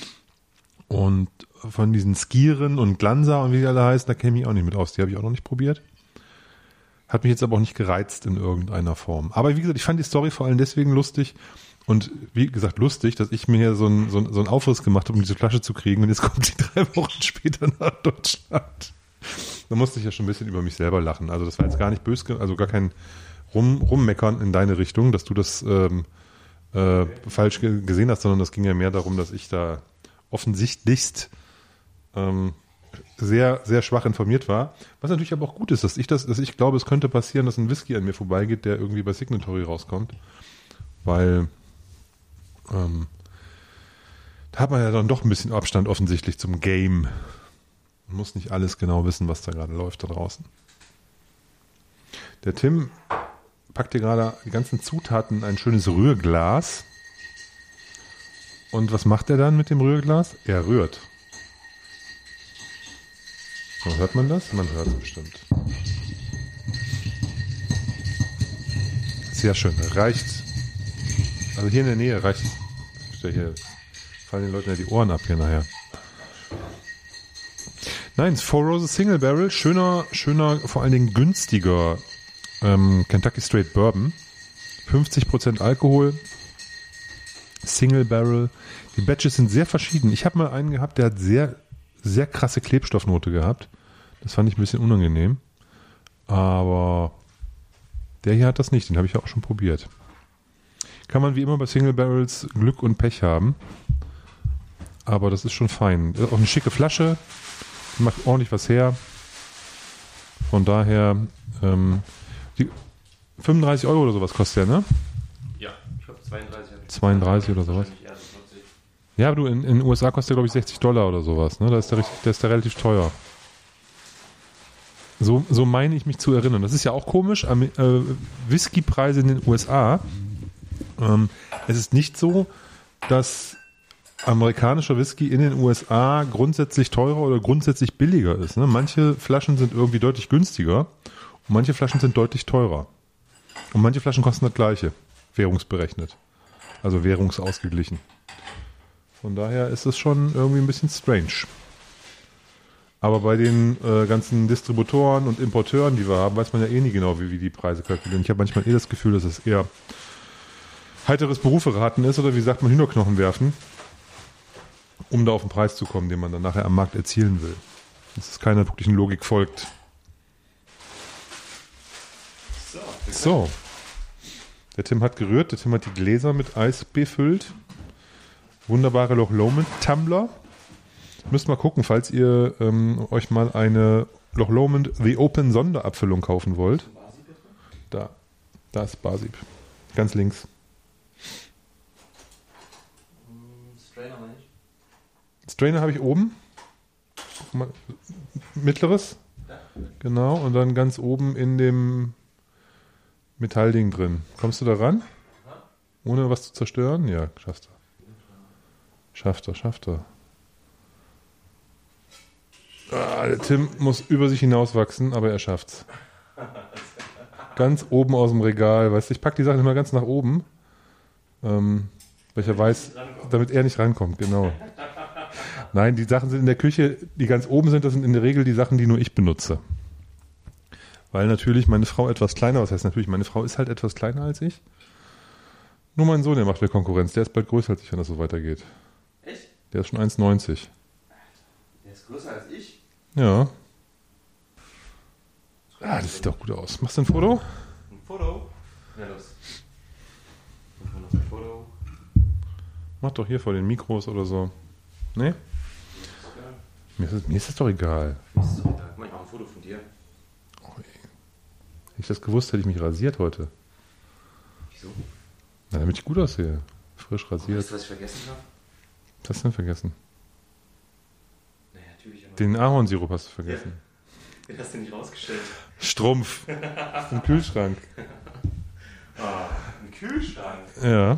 Und von diesen Skieren und Glanser und wie die alle heißen, da kenne ich mich auch nicht mit aus. Die habe ich auch noch nicht probiert. Hat mich jetzt aber auch nicht gereizt in irgendeiner Form. Aber wie gesagt, ich fand die Story vor allem deswegen lustig und wie gesagt lustig, dass ich mir hier so einen so so einen Aufriss gemacht habe, um diese Flasche zu kriegen und jetzt kommt sie drei Wochen später nach Deutschland. Da musste ich ja schon ein bisschen über mich selber lachen. Also das war jetzt gar nicht böse, also gar kein Rum, Rummeckern in deine Richtung, dass du das ähm, äh, falsch ge- gesehen hast, sondern das ging ja mehr darum, dass ich da offensichtlichst ähm, sehr, sehr schwach informiert war. Was natürlich aber auch gut ist, dass ich das, dass ich glaube, es könnte passieren, dass ein Whisky an mir vorbeigeht, der irgendwie bei Signatory rauskommt. Weil ähm, da hat man ja dann doch ein bisschen Abstand offensichtlich zum Game. Man muss nicht alles genau wissen, was da gerade läuft da draußen. Der Tim packt hier gerade die ganzen Zutaten in ein schönes Rührglas. Und was macht er dann mit dem Rührglas? Er rührt. So, hört man das? Man hört es bestimmt. Sehr schön. Reicht. Also hier in der Nähe reicht. Hier fallen den Leuten ja die Ohren ab hier nachher. Nein, Four Roses Single Barrel. Schöner, schöner, vor allen Dingen günstiger ähm, Kentucky Straight Bourbon. fünfzig Prozent Alkohol. Single Barrel. Die Batches sind sehr verschieden. Ich habe mal einen gehabt, der hat sehr, sehr krasse Klebstoffnote gehabt. Das fand ich ein bisschen unangenehm. Aber der hier hat das nicht. Den habe ich ja auch schon probiert. Kann man wie immer bei Single Barrels Glück und Pech haben. Aber das ist schon fein. Auch eine schicke Flasche. Macht ordentlich was her. Von daher ähm, die fünfunddreißig Euro oder sowas kostet der, ne? Ja, ich glaube zweiunddreißig. zweiunddreißig oder sowas. Ja, aber du, in den U S A kostet der, glaube ich, sechzig Dollar oder sowas. Ne? Da ist der, richtig, der ist der relativ teuer. So, so meine ich mich zu erinnern. Das ist ja auch komisch. Am, äh, Whiskypreise in den U S A. Ähm, es ist nicht so, dass amerikanischer Whisky in den U S A grundsätzlich teurer oder grundsätzlich billiger ist. Ne? Manche Flaschen sind irgendwie deutlich günstiger und manche Flaschen sind deutlich teurer. Und manche Flaschen kosten das gleiche, währungsberechnet. Also währungsausgeglichen. Von daher ist es schon irgendwie ein bisschen strange. Aber bei den äh, ganzen Distributoren und Importeuren, die wir haben, weiß man ja eh nie genau, wie wir die Preise kalkulieren. Ich habe manchmal eh das Gefühl, dass es eher heiteres Beruferaten ist oder wie sagt man, Hühnerknochen werfen, um da auf den Preis zu kommen, den man dann nachher am Markt erzielen will. Dass es keiner wirklichen Logik folgt. So. So. Der Tim hat gerührt, der Tim hat die Gläser mit Eis befüllt. Wunderbare Loch Lomond Tumbler. Müsst mal gucken, falls ihr ähm, euch mal eine Loch Lomond The Open Sonderabfüllung kaufen wollt. Da, da ist Basib. Ganz links. Strainer nicht. Strainer habe ich oben. Mittleres? Ja. Genau, und dann ganz oben in dem Metallding drin. Kommst du da ran? Ohne was zu zerstören? Ja, schaffst du. Schafft er, schafft er. Ah, der Tim muss über sich hinauswachsen, aber er schafft's. Ganz oben aus dem Regal, weißt du, ich packe die Sachen immer ganz nach oben, ähm, weil ich weiß, damit er nicht rankommt, genau. Nein, die Sachen sind in der Küche, die ganz oben sind, das sind in der Regel die Sachen, die nur ich benutze. Weil natürlich meine Frau etwas kleiner, was heißt natürlich, meine Frau ist halt etwas kleiner als ich. Nur mein Sohn, der macht mir Konkurrenz, der ist bald größer als ich, wenn das so weitergeht. Echt? Der ist schon eins neunzig. Der ist größer als ich? Ja. Ah, das sieht doch gut aus. Machst du ein Foto? Ein Foto? Ja, los. Machen wir noch ein Foto. Mach doch hier vor den Mikros oder so. Nee? Mir ist, das, mir ist das doch egal. Mir ist das doch egal. Guck mal, ich mache ein Foto von dir. Oh, ey. Hätte ich das gewusst, hätte ich mich rasiert heute. Wieso? Na, damit ich gut aussehe. Frisch rasiert. Weißt du, was ich vergessen habe? Was hast du denn vergessen? Naja, natürlich. Aber Den Ahornsirup hast du vergessen. Ja. Den hast du nicht rausgestellt. Strumpf. Im Kühlschrank. Ah, ein Kühlschrank. Ja.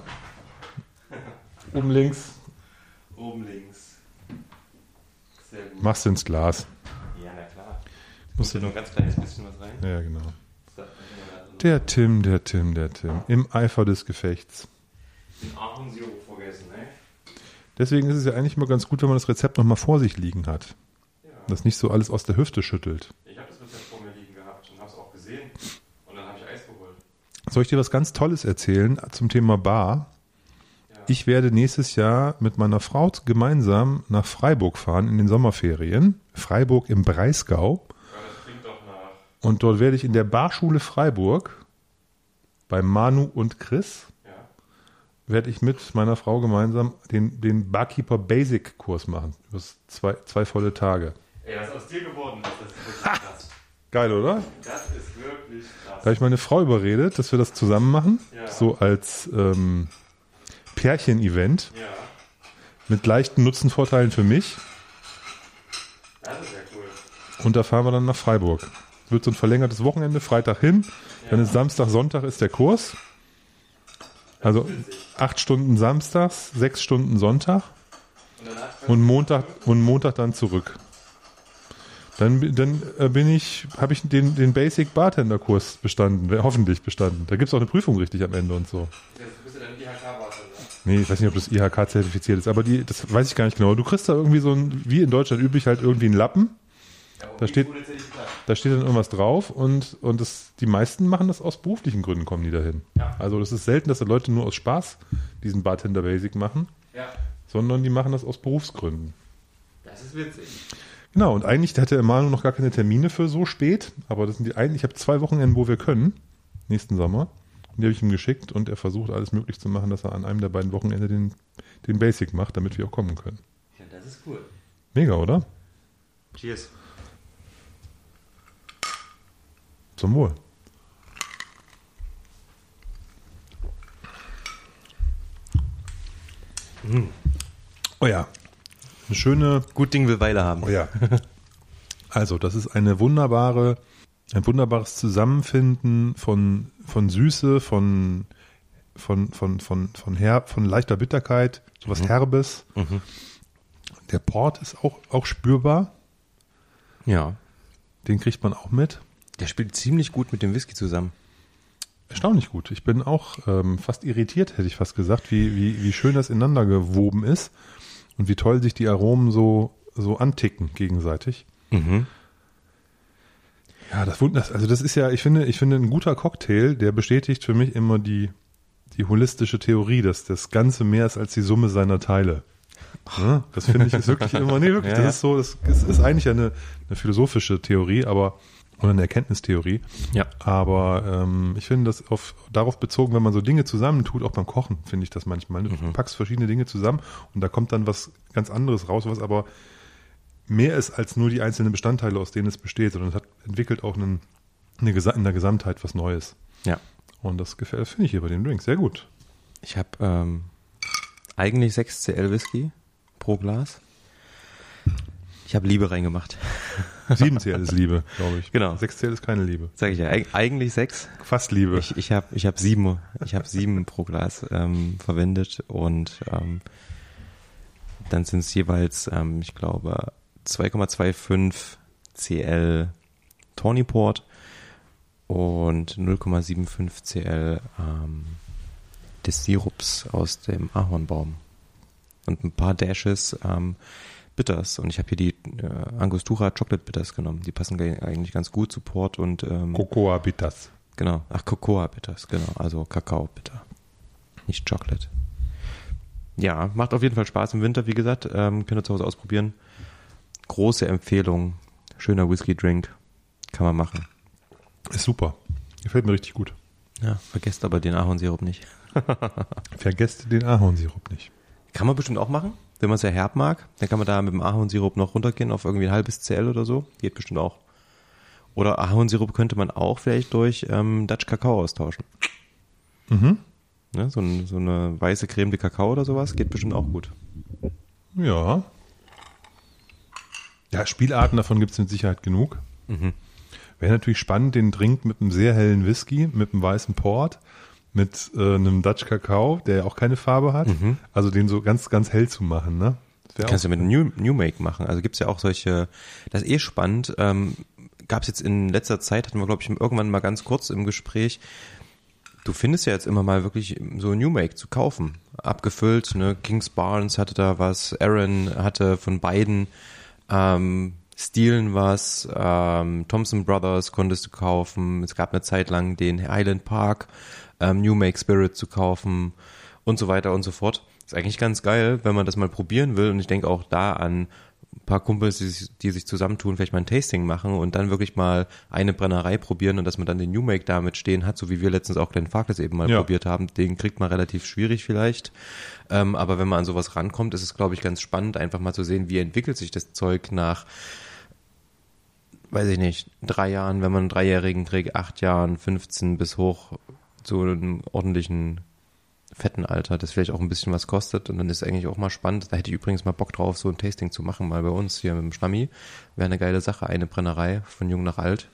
Oben links. Oben links. Sehr gut. Machst du ins Glas. Ja, na klar. Musst du du nur ein ganz kleines bisschen was rein? Ja, genau. So, Der Tim, der Tim, der Tim. Im Eifer des Gefechts. den Ahornsirup vergessen, ne? Deswegen ist es ja eigentlich immer ganz gut, wenn man das Rezept nochmal vor sich liegen hat. Ja. Das nicht so alles aus der Hüfte schüttelt. Ich habe das Rezept vor mir liegen gehabt und habe es auch gesehen. Und dann habe ich Eis geholt. Soll ich dir was ganz Tolles erzählen zum Thema Bar? Ja. Ich werde nächstes Jahr mit meiner Frau gemeinsam nach Freiburg fahren in den Sommerferien. Freiburg im Breisgau. Ja, das klingt doch nach. Und dort werde ich in der Barschule Freiburg bei Manu und Chris Ja. werde ich mit meiner Frau gemeinsam den, den Barkeeper Basic Kurs machen. Das zwei, zwei volle Tage. Ey, was aus dir geworden ist, das ist wirklich krass. Geil, oder? Das ist wirklich krass. Da habe ich meine Frau überredet, dass wir das zusammen machen. Ja. So als ähm, Pärchen-Event Ja, mit leichten Nutzenvorteilen für mich. das ist ja cool. Und da fahren wir dann nach Freiburg. Wird so ein verlängertes Wochenende, Freitag hin. Dann ist Samstag, Sonntag ist der Kurs. Also acht Stunden samstags, sechs Stunden Sonntag Und danach und Montag und Montag dann zurück. Dann, dann äh, bin ich, habe ich den, den Basic Bartender Kurs bestanden, äh, hoffentlich bestanden. Da gibt es auch eine Prüfung richtig am Ende und so. Jetzt bist du dann I H K-Bartender. Nee, ich weiß nicht, ob das I H K zertifiziert ist, aber die, das weiß ich gar nicht genau. Du kriegst da irgendwie so ein, wie in Deutschland üblich, halt irgendwie einen Lappen. Ja, Da steht- ohne Zertifikat. Da steht dann irgendwas drauf und, und das, die meisten machen das aus beruflichen Gründen, kommen die dahin. Ja. Also das ist selten, dass die Leute nur aus Spaß diesen Bartender Basic machen, Ja, sondern die machen das aus Berufsgründen. das ist witzig. Genau, und eigentlich hatte Emmanuel noch gar keine Termine für so spät, aber das sind die einen, ich habe zwei Wochenenden, wo wir können, nächsten Sommer. Und die habe ich ihm geschickt und er versucht alles möglich zu machen, dass er an einem der beiden Wochenende den, den Basic macht, damit wir auch kommen können. Ja, das ist cool. Mega, oder? Cheers. Zum Wohl. Oh ja, eine schöne, Gut Ding will Weile haben. oh ja. Also, das ist eine wunderbare, ein wunderbares Zusammenfinden von, von Süße, von, von, von, von, von, Her von leichter Bitterkeit, sowas Herbes. Mhm. Der Port ist auch, auch spürbar. Ja. Den kriegt man auch mit. Der spielt ziemlich gut mit dem Whisky zusammen. Erstaunlich gut. Ich bin auch ähm, fast irritiert, hätte ich fast gesagt, wie, wie, wie schön das ineinander gewoben ist und wie toll sich die Aromen so, so anticken gegenseitig. Mhm. Ja, das wundert, also das ist ja, ich finde, ich finde ein guter Cocktail, der bestätigt für mich immer die, die holistische Theorie, dass das Ganze mehr ist als die Summe seiner Teile. Ja, das finde ich ist wirklich immer, nee, wirklich, Ja, das ist so, das ist, ist eigentlich eine, eine philosophische Theorie, aber, oder eine Erkenntnistheorie. Ja. Aber ähm, ich finde das auf, darauf bezogen, wenn man so Dinge zusammentut, auch beim Kochen, finde ich das manchmal. Du Mhm. packst verschiedene Dinge zusammen und da kommt dann was ganz anderes raus, was aber mehr ist als nur die einzelnen Bestandteile, aus denen es besteht, sondern es hat entwickelt auch einen, eine Gesa- in der Gesamtheit was Neues. Ja. Und das gefällt, das finde ich hier bei dem Drink sehr gut. Ich habe ähm, eigentlich sechs C L Whisky pro Glas. Ich habe Liebe reingemacht. sieben C L ist Liebe, glaube ich. Genau. sechs C L ist keine Liebe. Sag ich ja, eig- eigentlich sechs. Fast Liebe. Ich, ich habe ich hab sieben, ich hab sieben pro Glas ähm, verwendet und ähm, dann sind es jeweils, ähm, ich glaube, zwei Komma fünfundzwanzig C L Tawny Port und null Komma fünfundsiebzig C L ähm, des Sirups aus dem Ahornbaum. Und ein paar Dashes ähm, Bitters. Und ich habe hier die äh, Angostura Chocolate Bitters genommen. Die passen ge- eigentlich ganz gut zu Port und ähm, Cocoa Bitters. genau. Ach, Cocoa Bitters, genau. Also Kakao Bitter. Nicht Chocolate. Ja, macht auf jeden Fall Spaß im Winter, wie gesagt. Ähm, könnt ihr zu Hause ausprobieren. Große Empfehlung. Schöner Whisky-Drink. Kann man machen. Ist super. Gefällt mir richtig gut. Ja, vergesst aber den Ahornsirup nicht. Vergesst den Ahornsirup nicht. Kann man bestimmt auch machen, wenn man es ja herb mag. Dann kann man da mit dem Ahornsirup noch runtergehen auf irgendwie ein halbes C L oder so. Geht bestimmt auch. Oder Ahornsirup könnte man auch vielleicht durch ähm, Dutch Kakao austauschen. Mhm. Ne, so, ein, so eine weiße Creme de Kakao oder sowas geht bestimmt auch gut. Ja. Ja, Spielarten davon gibt es mit Sicherheit genug. Mhm. Wäre natürlich spannend, den Drink mit einem sehr hellen Whisky, mit einem weißen Port, mit äh, einem Dutch Kakao, der auch keine Farbe hat. Mhm. Also den so ganz, ganz hell zu machen, ne? Das Kannst du mit New, New Make machen. Also gibt's ja auch solche, das ist eh spannend. Ähm, gab's jetzt in letzter Zeit, hatten wir, glaube ich, irgendwann mal ganz kurz im Gespräch, du findest ja jetzt immer mal wirklich so New Make zu kaufen. Abgefüllt, ne? Kings Barnes hatte da was, Aaron hatte von beiden, ähm, Stilen was, ähm, Thompson Brothers konntest du kaufen. Es gab eine Zeit lang den Highland Park ähm, New Make Spirit zu kaufen und so weiter und so fort. Ist eigentlich ganz geil, wenn man das mal probieren will. Und ich denke auch da an ein paar Kumpels, die sich, die sich zusammentun, vielleicht mal ein Tasting machen und dann wirklich mal eine Brennerei probieren und dass man dann den New Make damit stehen hat, so wie wir letztens auch den Farkas eben mal Ja. probiert haben. Den kriegt man relativ schwierig vielleicht. Ähm, aber wenn man an sowas rankommt, ist es, glaube ich, ganz spannend, einfach mal zu sehen, wie entwickelt sich das Zeug nach, weiß ich nicht, drei Jahren, wenn man einen Dreijährigen trägt, acht Jahren, fünfzehn bis hoch zu einem ordentlichen fetten Alter, das vielleicht auch ein bisschen was kostet und dann ist eigentlich auch mal spannend. Da hätte ich übrigens mal Bock drauf, so ein Tasting zu machen, mal bei uns hier mit dem Schnammi. Wäre eine geile Sache, eine Brennerei von jung nach alt.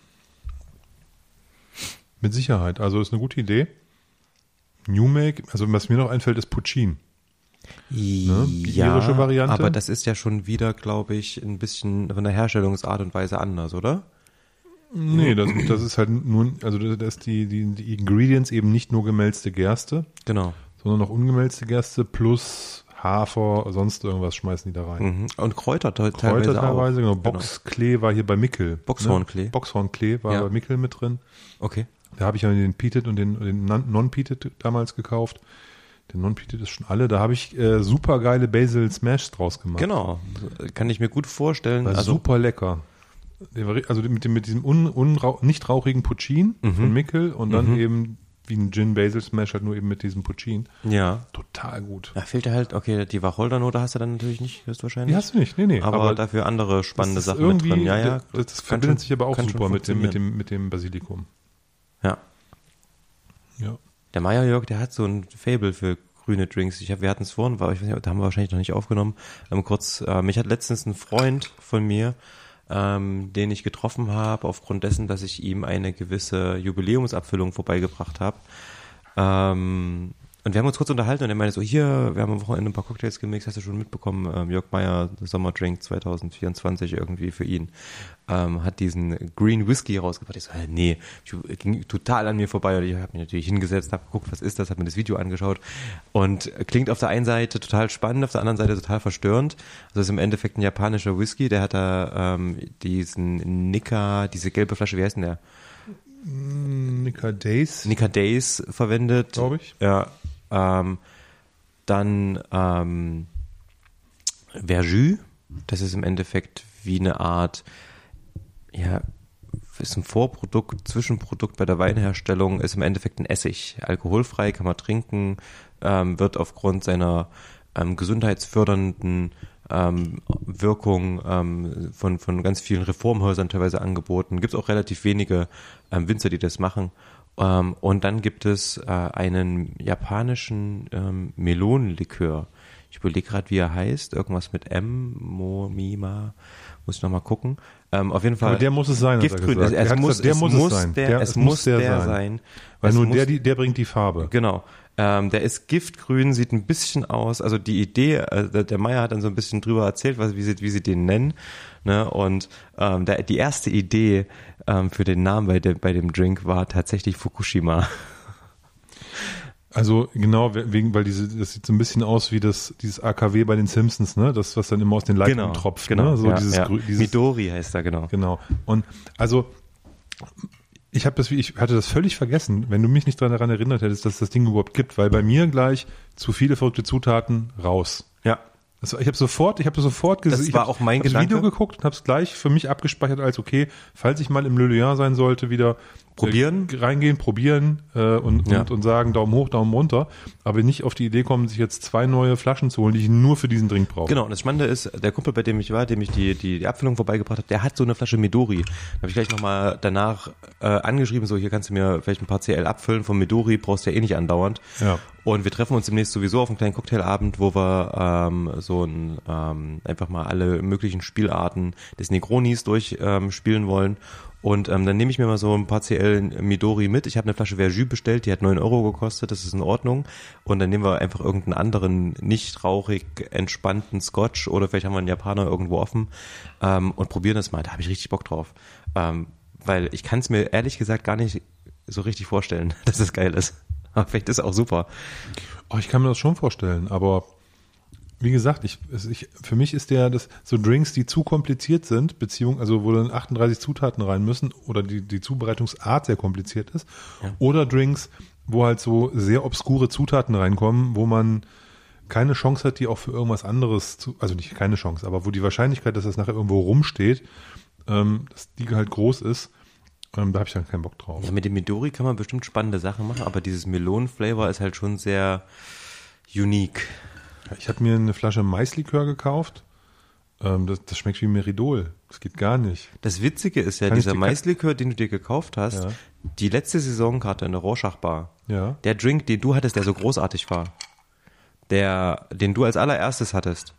Mit Sicherheit. Also ist eine gute Idee. New Make, also was mir noch einfällt, ist Puccin. Ne? Die irische Variante. Aber das ist ja schon wieder, glaube ich, ein bisschen von der Herstellungsart und Weise anders, oder? Nee, das, das ist halt nur, also das ist die, die, die Ingredients eben nicht nur gemälzte Gerste, Genau. sondern noch ungemälzte Gerste plus Hafer, sonst irgendwas schmeißen die da rein. Mhm. Und Kräuter te- Kräuter teilweise, teilweise, auch. genau. Boxklee war hier bei Mickel. Boxhornklee. Ne? Boxhornklee war Ja. bei Mickel mit drin. Okay. Da habe ich ja den Peated und den, den Non-Peated damals gekauft. Der Non-Peated ist schon alle. Da habe ich äh, super geile Basil Smash draus gemacht. Genau. Kann ich mir gut vorstellen. War Also, super lecker. Der war, ri- also mit dem, mit diesem un, unrau, nicht rauchigen Puccin Mhm. von Mickel und dann Mhm. eben wie ein Gin Basil Smash halt nur eben mit diesem Puccin. ja. Total gut. Da fehlt dir halt, okay, die Wacholdernote hast du dann natürlich nicht, höchstwahrscheinlich. Die hast du nicht, nee, nee. aber, dafür andere spannende das ist Sachen mit irgendwie, drin. Ja, ja. Das, das kann verbindet schon- sich aber auch kann schon super mit dem, mit, funktionieren. dem, mit dem Basilikum. Ja. Ja. Der Meier Jörg, der hat so ein Faible für grüne Drinks. Ich hab, wir hatten es vorhin, war, ich weiß nicht, da haben wir wahrscheinlich noch nicht aufgenommen. Ähm, kurz, äh, mich hat letztens ein Freund von mir, ähm, den ich getroffen habe, aufgrund dessen, dass ich ihm eine gewisse Jubiläumsabfüllung vorbeigebracht habe. Ähm, und wir haben uns kurz unterhalten und er meinte so, hier, wir haben am Wochenende ein paar Cocktails gemixt, hast du schon mitbekommen, ähm, Jörg Meier, Sommerdrink zwanzig vierundzwanzig irgendwie für ihn, ähm, hat diesen Green Whisky rausgebracht. Ich so, äh, nee, ich ging total an mir vorbei und ich habe mich natürlich hingesetzt, habe geguckt, was ist das, habe mir das Video angeschaut und klingt auf der einen Seite total spannend, auf der anderen Seite total verstörend. Also das ist im Endeffekt ein japanischer Whisky, der hat da ähm, diesen Nikka, diese gelbe Flasche, wie heißt denn der? Nika Days. Nikka Days verwendet. Glaube ich. Ja. Ähm, dann ähm, Verjus, das ist im Endeffekt wie eine Art, ja, ist ein Vorprodukt, Zwischenprodukt bei der Weinherstellung, ist im Endeffekt ein Essig. Alkoholfrei, kann man trinken, ähm, wird aufgrund seiner ähm, gesundheitsfördernden ähm, Wirkung ähm, von, von ganz vielen Reformhäusern teilweise angeboten. Gibt es auch relativ wenige ähm, Winzer, die das machen. Ähm, und dann gibt es äh, einen japanischen ähm, Melonenlikör. Ich überlege gerade, wie er heißt. Irgendwas mit M, Mo, Mima. Muss ich nochmal gucken. Ähm, auf jeden Fall. Aber der muss es sein, Giftgrün. hat er gesagt. Es, Er hat muss, gesagt, der es muss muss es sein. Der, Der- es es muss muss der der sein. sein. Weil Es nur muss, der, die, der bringt die Farbe. Genau. Ähm, der ist giftgrün, sieht ein bisschen aus, also die Idee, äh, der, der Meier hat dann so ein bisschen drüber erzählt, was, wie, sie, wie sie den nennen. Ne? Und ähm, der, die erste Idee ähm, für den Namen bei, de, bei dem Drink war tatsächlich Fukushima. Also genau, wegen, weil diese, das sieht so ein bisschen aus wie das, dieses A K W bei den Simpsons, ne? Das, was dann immer aus den Leitungen Genau, tropft, genau. ne? So ja, dieses, ja. Grü- dieses Midori heißt er, genau. Genau. Und also ich habe das, wie ich hatte das völlig vergessen, wenn du mich nicht daran erinnert hättest, dass es das Ding überhaupt gibt, weil bei mir gleich zu viele verrückte Zutaten raus. Ja. Das, ich habe sofort, ich habe sofort gesehen, Das ich war hab, auch mein hab das Gedanke. Video geguckt und habe es gleich für mich abgespeichert als okay, falls ich mal im Le Lion sein sollte, wieder Probieren. äh, reingehen, probieren äh, und, Ja. und und sagen Daumen hoch, Daumen runter, aber nicht auf die Idee kommen, sich jetzt zwei neue Flaschen zu holen, die ich nur für diesen Drink brauche. Genau, und das Spannende ist, der Kumpel, bei dem ich war, dem ich die, die, die Abfüllung vorbeigebracht habe, der hat so eine Flasche Midori. Da habe ich gleich nochmal danach äh, angeschrieben, so hier kannst du mir vielleicht ein paar C L abfüllen von Midori, brauchst du ja eh nicht andauernd. Ja. Und wir treffen uns demnächst sowieso auf einem kleinen Cocktailabend, wo wir ähm, so ein, ähm, einfach mal alle möglichen Spielarten des Negronis durchspielen ähm, spielen wollen. Und ähm, dann nehme ich mir mal so ein paar C L Midori mit. Ich habe eine Flasche Verjus bestellt, die hat neun Euro gekostet, das ist in Ordnung. Und dann nehmen wir einfach irgendeinen anderen, nicht rauchig, entspannten Scotch oder vielleicht haben wir einen Japaner irgendwo offen ähm, und probieren das mal. Da habe ich richtig Bock drauf. Ähm, weil ich kann es mir ehrlich gesagt gar nicht so richtig vorstellen, dass es geil ist. Aber vielleicht ist es auch super. Oh, ich kann mir das schon vorstellen, aber wie gesagt, ich, es- ich, für mich ist der, das, so Drinks, die zu kompliziert sind, Beziehung, also wo dann achtunddreißig Zutaten rein müssen oder die, die Zubereitungsart sehr kompliziert ist, Ja. oder Drinks, wo halt so sehr obskure Zutaten reinkommen, wo man keine Chance hat, die auch für irgendwas anderes zu, also nicht keine Chance, aber wo die Wahrscheinlichkeit, dass das nachher irgendwo rumsteht, ähm, dass die halt groß ist, ähm, da habe ich dann keinen Bock drauf. Ja, mit dem Midori kann man bestimmt spannende Sachen machen, aber dieses Melonen-Flavor ist halt schon sehr unique. Ich habe mir eine Flasche Maislikör gekauft. Ähm, das, das schmeckt wie Meridol. Das geht gar nicht. Das Witzige ist ja, Kann ich dieser die- Maislikör, den du dir gekauft hast, Ja. die letzte Saisonkarte in der Rorschach-Bar, Ja. der Drink, den du hattest, der so großartig war, der, den du als allererstes hattest,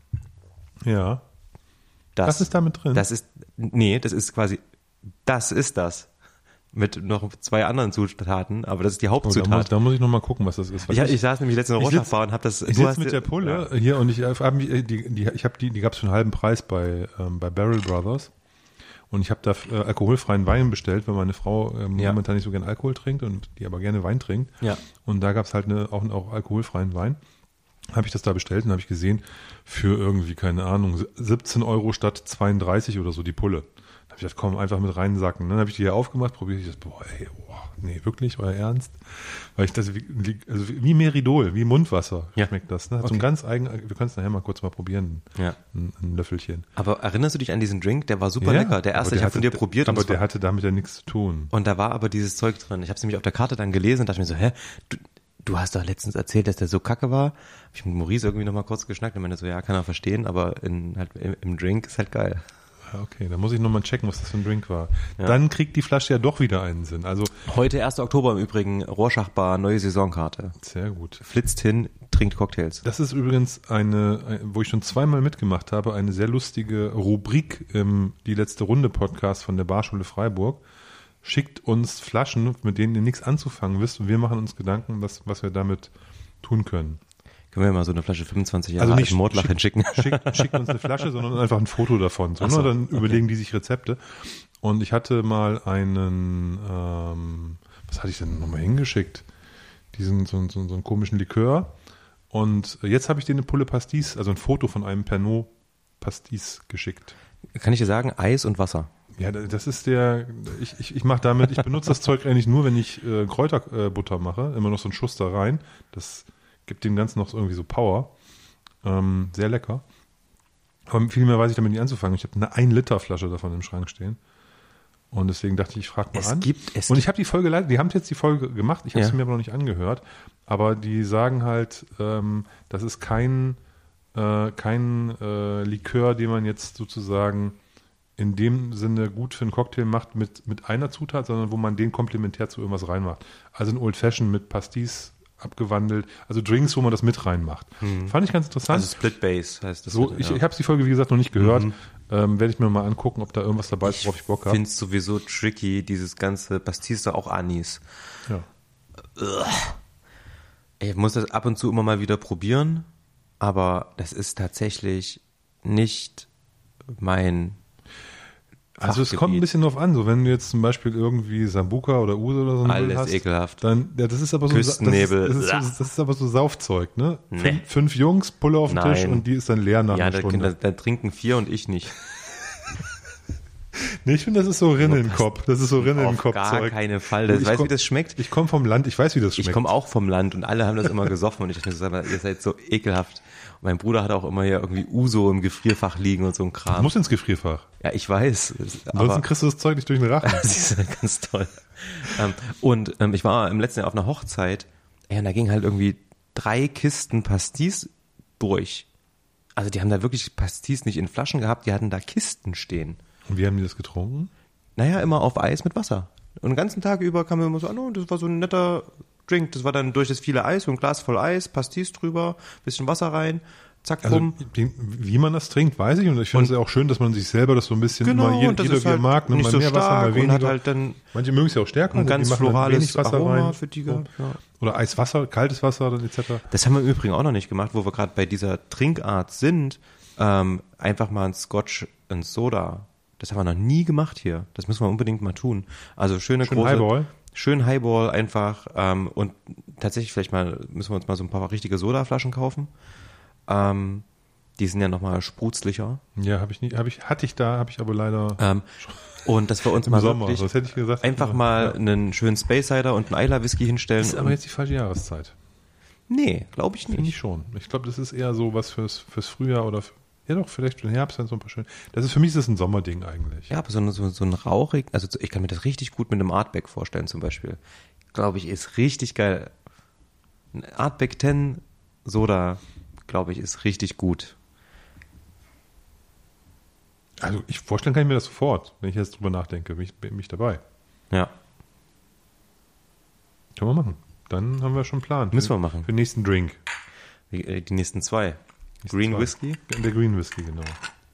Ja. das, Was ist damit drin? Das ist, nee, das ist quasi, das ist das. Mit noch zwei anderen Zutaten, aber das ist die Oh, da, muss, Hauptzutat. da muss ich noch mal gucken, was das ist. Was ich, ich saß nämlich letztens in der Ich sitz- Rorschach-Bar und hab das, ich du sitze hast mit dir- der Pulle hier und ich habe mich, die, die, ich habe die, die gab es für einen halben Preis bei, ähm, bei Barrel Brothers. Und ich habe da äh, alkoholfreien Wein bestellt, weil meine Frau ähm, Ja. momentan nicht so gerne Alkohol trinkt und die aber gerne Wein trinkt. Ja. Und da gab es halt eine, auch, auch alkoholfreien Wein. Habe ich das da bestellt und habe ich gesehen, für irgendwie, keine Ahnung, siebzehn Euro statt zweiunddreißig oder so die Pulle. Da habe ich gedacht, komm, einfach mit reinsacken. Dann habe ich die hier aufgemacht, probiere ich das, boah, ey, boah, nee, wirklich, euer Ernst? Weil ich das, wie, wie- also wie Meridol, wie Mundwasser Ja. schmeckt das. Ne? Hat so Okay. ein ganz eigen, wir können es nachher mal kurz mal probieren, Ja. ein, ein Löffelchen. Aber erinnerst du dich an diesen Drink? Der war super Ja, lecker. Der erste, aber ich habe hatte- von dir probiert. und Aber es war- der hatte damit ja nichts zu tun. Und da war aber dieses Zeug drin. Ich habe es nämlich auf der Karte dann gelesen und dachte mir so, hä, du, du hast doch letztens erzählt, dass der so kacke war. Hab ich mit Maurice irgendwie nochmal kurz geschnackt und meinte so, ja, kann er verstehen, aber in, halt, im, im Drink ist halt geil. Ja, okay, dann muss ich nochmal checken, was das für ein Drink war. Ja. Dann kriegt die Flasche ja doch wieder einen Sinn. Also, Heute, erster Oktober im Übrigen, Rorschach-Bar, neue Saisonkarte. sehr gut. Flitzt hin, trinkt Cocktails. Das ist übrigens eine, ein- wo ich schon zweimal mitgemacht habe, eine sehr lustige Rubrik im Die letzte Runde Podcast von der Barschule Freiburg. Schickt uns Flaschen, mit denen ihr nichts anzufangen wisst und wir machen uns Gedanken, was, was wir damit tun können. Können wir mal so eine Flasche fünfundzwanzig Jahre Also nicht alten Mordlach hinschicken? Schickt, schickt uns eine Flasche, sondern einfach ein Foto davon. So, Ach so, ne? Dann okay. überlegen die sich Rezepte. Und ich hatte mal einen, ähm, was hatte ich denn nochmal hingeschickt? Diesen, so, so, so einen komischen Likör. Und jetzt habe ich dir eine Pulle Pastis, also ein Foto von einem Pernod Pastis geschickt. Kann ich dir sagen, Eis und Wasser. Ja, das ist der, ich, ich, ich mache damit, ich benutze das Zeug eigentlich nur, wenn ich äh, Kräuterbutter mache, immer noch so einen Schuss da rein. Das gibt dem Ganzen noch so irgendwie so Power. Ähm, sehr lecker. Aber viel mehr weiß ich damit nicht anzufangen. Ich habe eine ein Liter Flasche davon im Schrank stehen. Und deswegen dachte ich, ich frage mal Es an. gibt- es und ich habe die Folge leider, die haben jetzt die Folge gemacht, ich habe Ja. sie mir aber noch nicht angehört. Aber die sagen halt, ähm, das ist kein, äh, kein äh, Likör, den man jetzt sozusagen in dem Sinne gut für einen Cocktail macht mit, mit einer Zutat, sondern wo man den komplementär zu irgendwas reinmacht. Also ein Old Fashion mit Pastis abgewandelt. Also Drinks, wo man das mit reinmacht. Mhm. Fand ich ganz interessant. Also Split Base heißt das. So, bitte, ich ja. ich habe die Folge, wie gesagt, noch nicht gehört. Mhm. Ähm, werde ich mir mal angucken, ob da irgendwas dabei ist, worauf ich Bock Ich habe. finde es sowieso tricky, dieses ganze Pastis, auch Anis. Ja. Ich muss das ab und zu immer mal wieder probieren, aber das ist tatsächlich nicht mein Also es Fachgebiet. kommt ein bisschen drauf an, so wenn du jetzt zum Beispiel irgendwie Sambuca oder Uso oder so einen Alles Müll hast, ekelhaft. dann, ja, das ist aber so, das ist, Küstennebel. das, ist, das, ist, das ist aber so Saufzeug, ne? Nee. Fünf, fünf Jungs, Pulle auf den Nein. Tisch und die ist dann leer nach Ja, einer da, Stunde. da, da trinken vier und ich nicht. Nee, ich finde, das ist so Rinne im Kopf. Das ist so Rinne im Auf Kopf. gar Zeug. keinen Fall. Das, Ich weißt du, komm- wie das schmeckt? Ich komme vom Land, ich weiß, wie das schmeckt. Ich komme auch vom Land und alle haben das immer gesoffen und ich dachte mir, sag mal, ihr seid so ekelhaft. Und mein Bruder hat auch immer hier irgendwie Uso im Gefrierfach liegen und so ein Du Kram. musst ins Gefrierfach. Ja, ich weiß. Ansonsten Aber kriegst du das Zeug nicht durch den Rachen. das ist ja ganz toll. ähm, und ähm, ich war im letzten Jahr auf einer Hochzeit, ja, und da ging halt irgendwie drei Kisten Pastis durch. Also die haben da wirklich Pastis nicht in Flaschen gehabt, die hatten da Kisten stehen. Und wie haben die das getrunken? Naja, immer auf Eis mit Wasser. Und den ganzen Tag über kam mir immer so an, oh, das war so ein netter Drink. Das war dann durch das viele Eis, so ein Glas voll Eis, Pastis drüber, bisschen Wasser rein, zack, Also bumm. den, wie man das trinkt, weiß ich. Und ich finde es ja auch schön, dass man sich selber das so ein bisschen Genau, immer, jeder, und das jeder ist wie er halt mag, ne? nicht mal so mehr Wasser, stark mal und weniger. hat halt dann Manche mögen es ja auch stärker. ein also ganz die machen dann florales wenig Wasser Aroma rein. für die. So. Ja. Oder Eiswasser, kaltes Wasser dann et cetera. Das haben wir im Übrigen auch noch nicht gemacht, wo wir gerade bei dieser Trinkart sind. Ähm, einfach mal ein Scotch und Soda. Das haben wir noch nie gemacht hier. Das müssen wir unbedingt mal tun. Also schöne Schön große, Highball. schön Highball einfach ähm, und tatsächlich vielleicht mal müssen wir uns mal so ein paar richtige Sodaflaschen kaufen. Ähm, die sind ja nochmal sprutzlicher. Ja, habe ich nicht, habe ich, hatte ich da, habe ich aber leider Ähm, und dass wir uns im mal Sommer. wirklich Was hätte ich gesagt? einfach Ja. mal Ja. einen schönen Space Cider und einen Isla Whisky hinstellen. Das ist aber und- jetzt die falsche Jahreszeit. nee, glaube ich Finde ich nicht. schon. Ich glaube, das ist eher so was fürs, fürs Frühjahr oder für, ja doch, vielleicht für den Herbst, wenn so ein paar schön. Das ist für mich ist das ein Sommerding eigentlich. Ja, aber so, ein- so, so ein rauchig, also ich kann mir das richtig gut mit einem Artback vorstellen zum Beispiel. Glaube ich, ist richtig geil. Ein Artback zehn Soda, glaube ich, ist richtig gut. Also ich vorstellen kann ich mir das sofort, wenn ich jetzt drüber nachdenke, bin ich, bin ich dabei. Ja, Können wir machen. Dann haben wir schon einen Plan. Müssen für, wir machen. Für den nächsten Drink. die, äh, die nächsten zwei. Nächsten Green zwei. Whisky. Der Green Whisky, genau.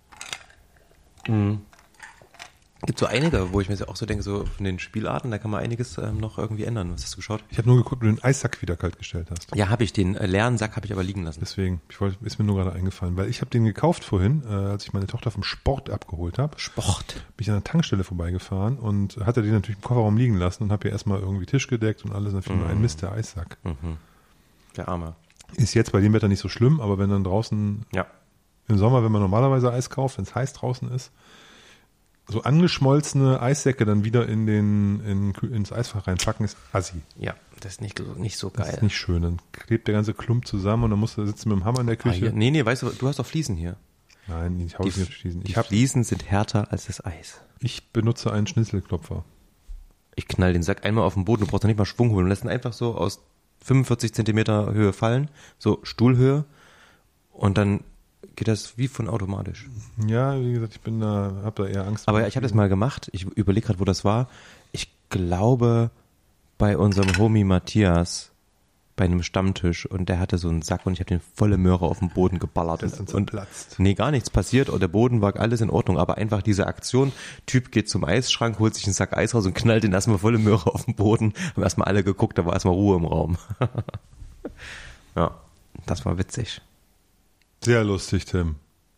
Gibt so einige, wo ich mir auch so denke, so von den Spielarten, da kann man einiges ähm, noch irgendwie ändern. Was hast du geschaut? Ich habe nur geguckt, ob du den Eissack wieder kalt gestellt hast. Ja, habe ich. Den äh, leeren Sack habe ich aber liegen lassen. Deswegen, ich wollte, ist mir nur gerade eingefallen, weil ich habe den gekauft vorhin, äh, als ich meine Tochter vom Sport abgeholt habe. Sport. Bin ich an der Tankstelle vorbeigefahren und hatte den natürlich im Kofferraum liegen lassen und habe ja erstmal irgendwie Tisch gedeckt und alles. Dann fiel mir ein Mist, der Eissack. Der Arme. Ist jetzt bei dem Wetter nicht so schlimm, aber wenn dann draußen Ja. im Sommer, wenn man normalerweise Eis kauft, wenn es heiß draußen ist, so angeschmolzene Eissäcke dann wieder in den, in, ins Eisfach reinpacken, ist assi. Ja, das ist nicht, nicht so Das geil. ist nicht schön. Dann klebt der ganze Klump zusammen und dann musst du sitzen mit dem Hammer in der Ah, Küche. hier, nee, nee, weißt du, du hast doch Fliesen hier. Nein, ich hau Die, es nicht auf Fliesen. die Ich, hab, Fliesen sind härter als das Eis. ich benutze einen Schnitzelklopfer. Ich knall den Sack einmal auf den Boden, du brauchst doch nicht mal Schwung holen. Du lässt ihn einfach so aus fünfundvierzig Zentimeter Höhe fallen, so Stuhlhöhe, und dann geht das wie von automatisch. Ja, wie gesagt, ich bin da, hab da eher Angst. Aber vor ich habe das Fliesen. mal gemacht, ich überlege gerade, wo das war. Ich glaube bei unserem Homie Matthias, bei einem Stammtisch, und der hatte so einen Sack und ich habe den volle Möhre auf den Boden geballert. Das ist dann und, und zerplatzt. nee, gar nichts passiert und der Boden war alles in Ordnung, aber einfach diese Aktion, Typ geht zum Eisschrank, holt sich einen Sack Eis raus und knallt den erstmal volle Möhre auf den Boden. Haben erstmal alle geguckt, da war erstmal Ruhe im Raum. Ja, das war witzig. Sehr lustig, Tim.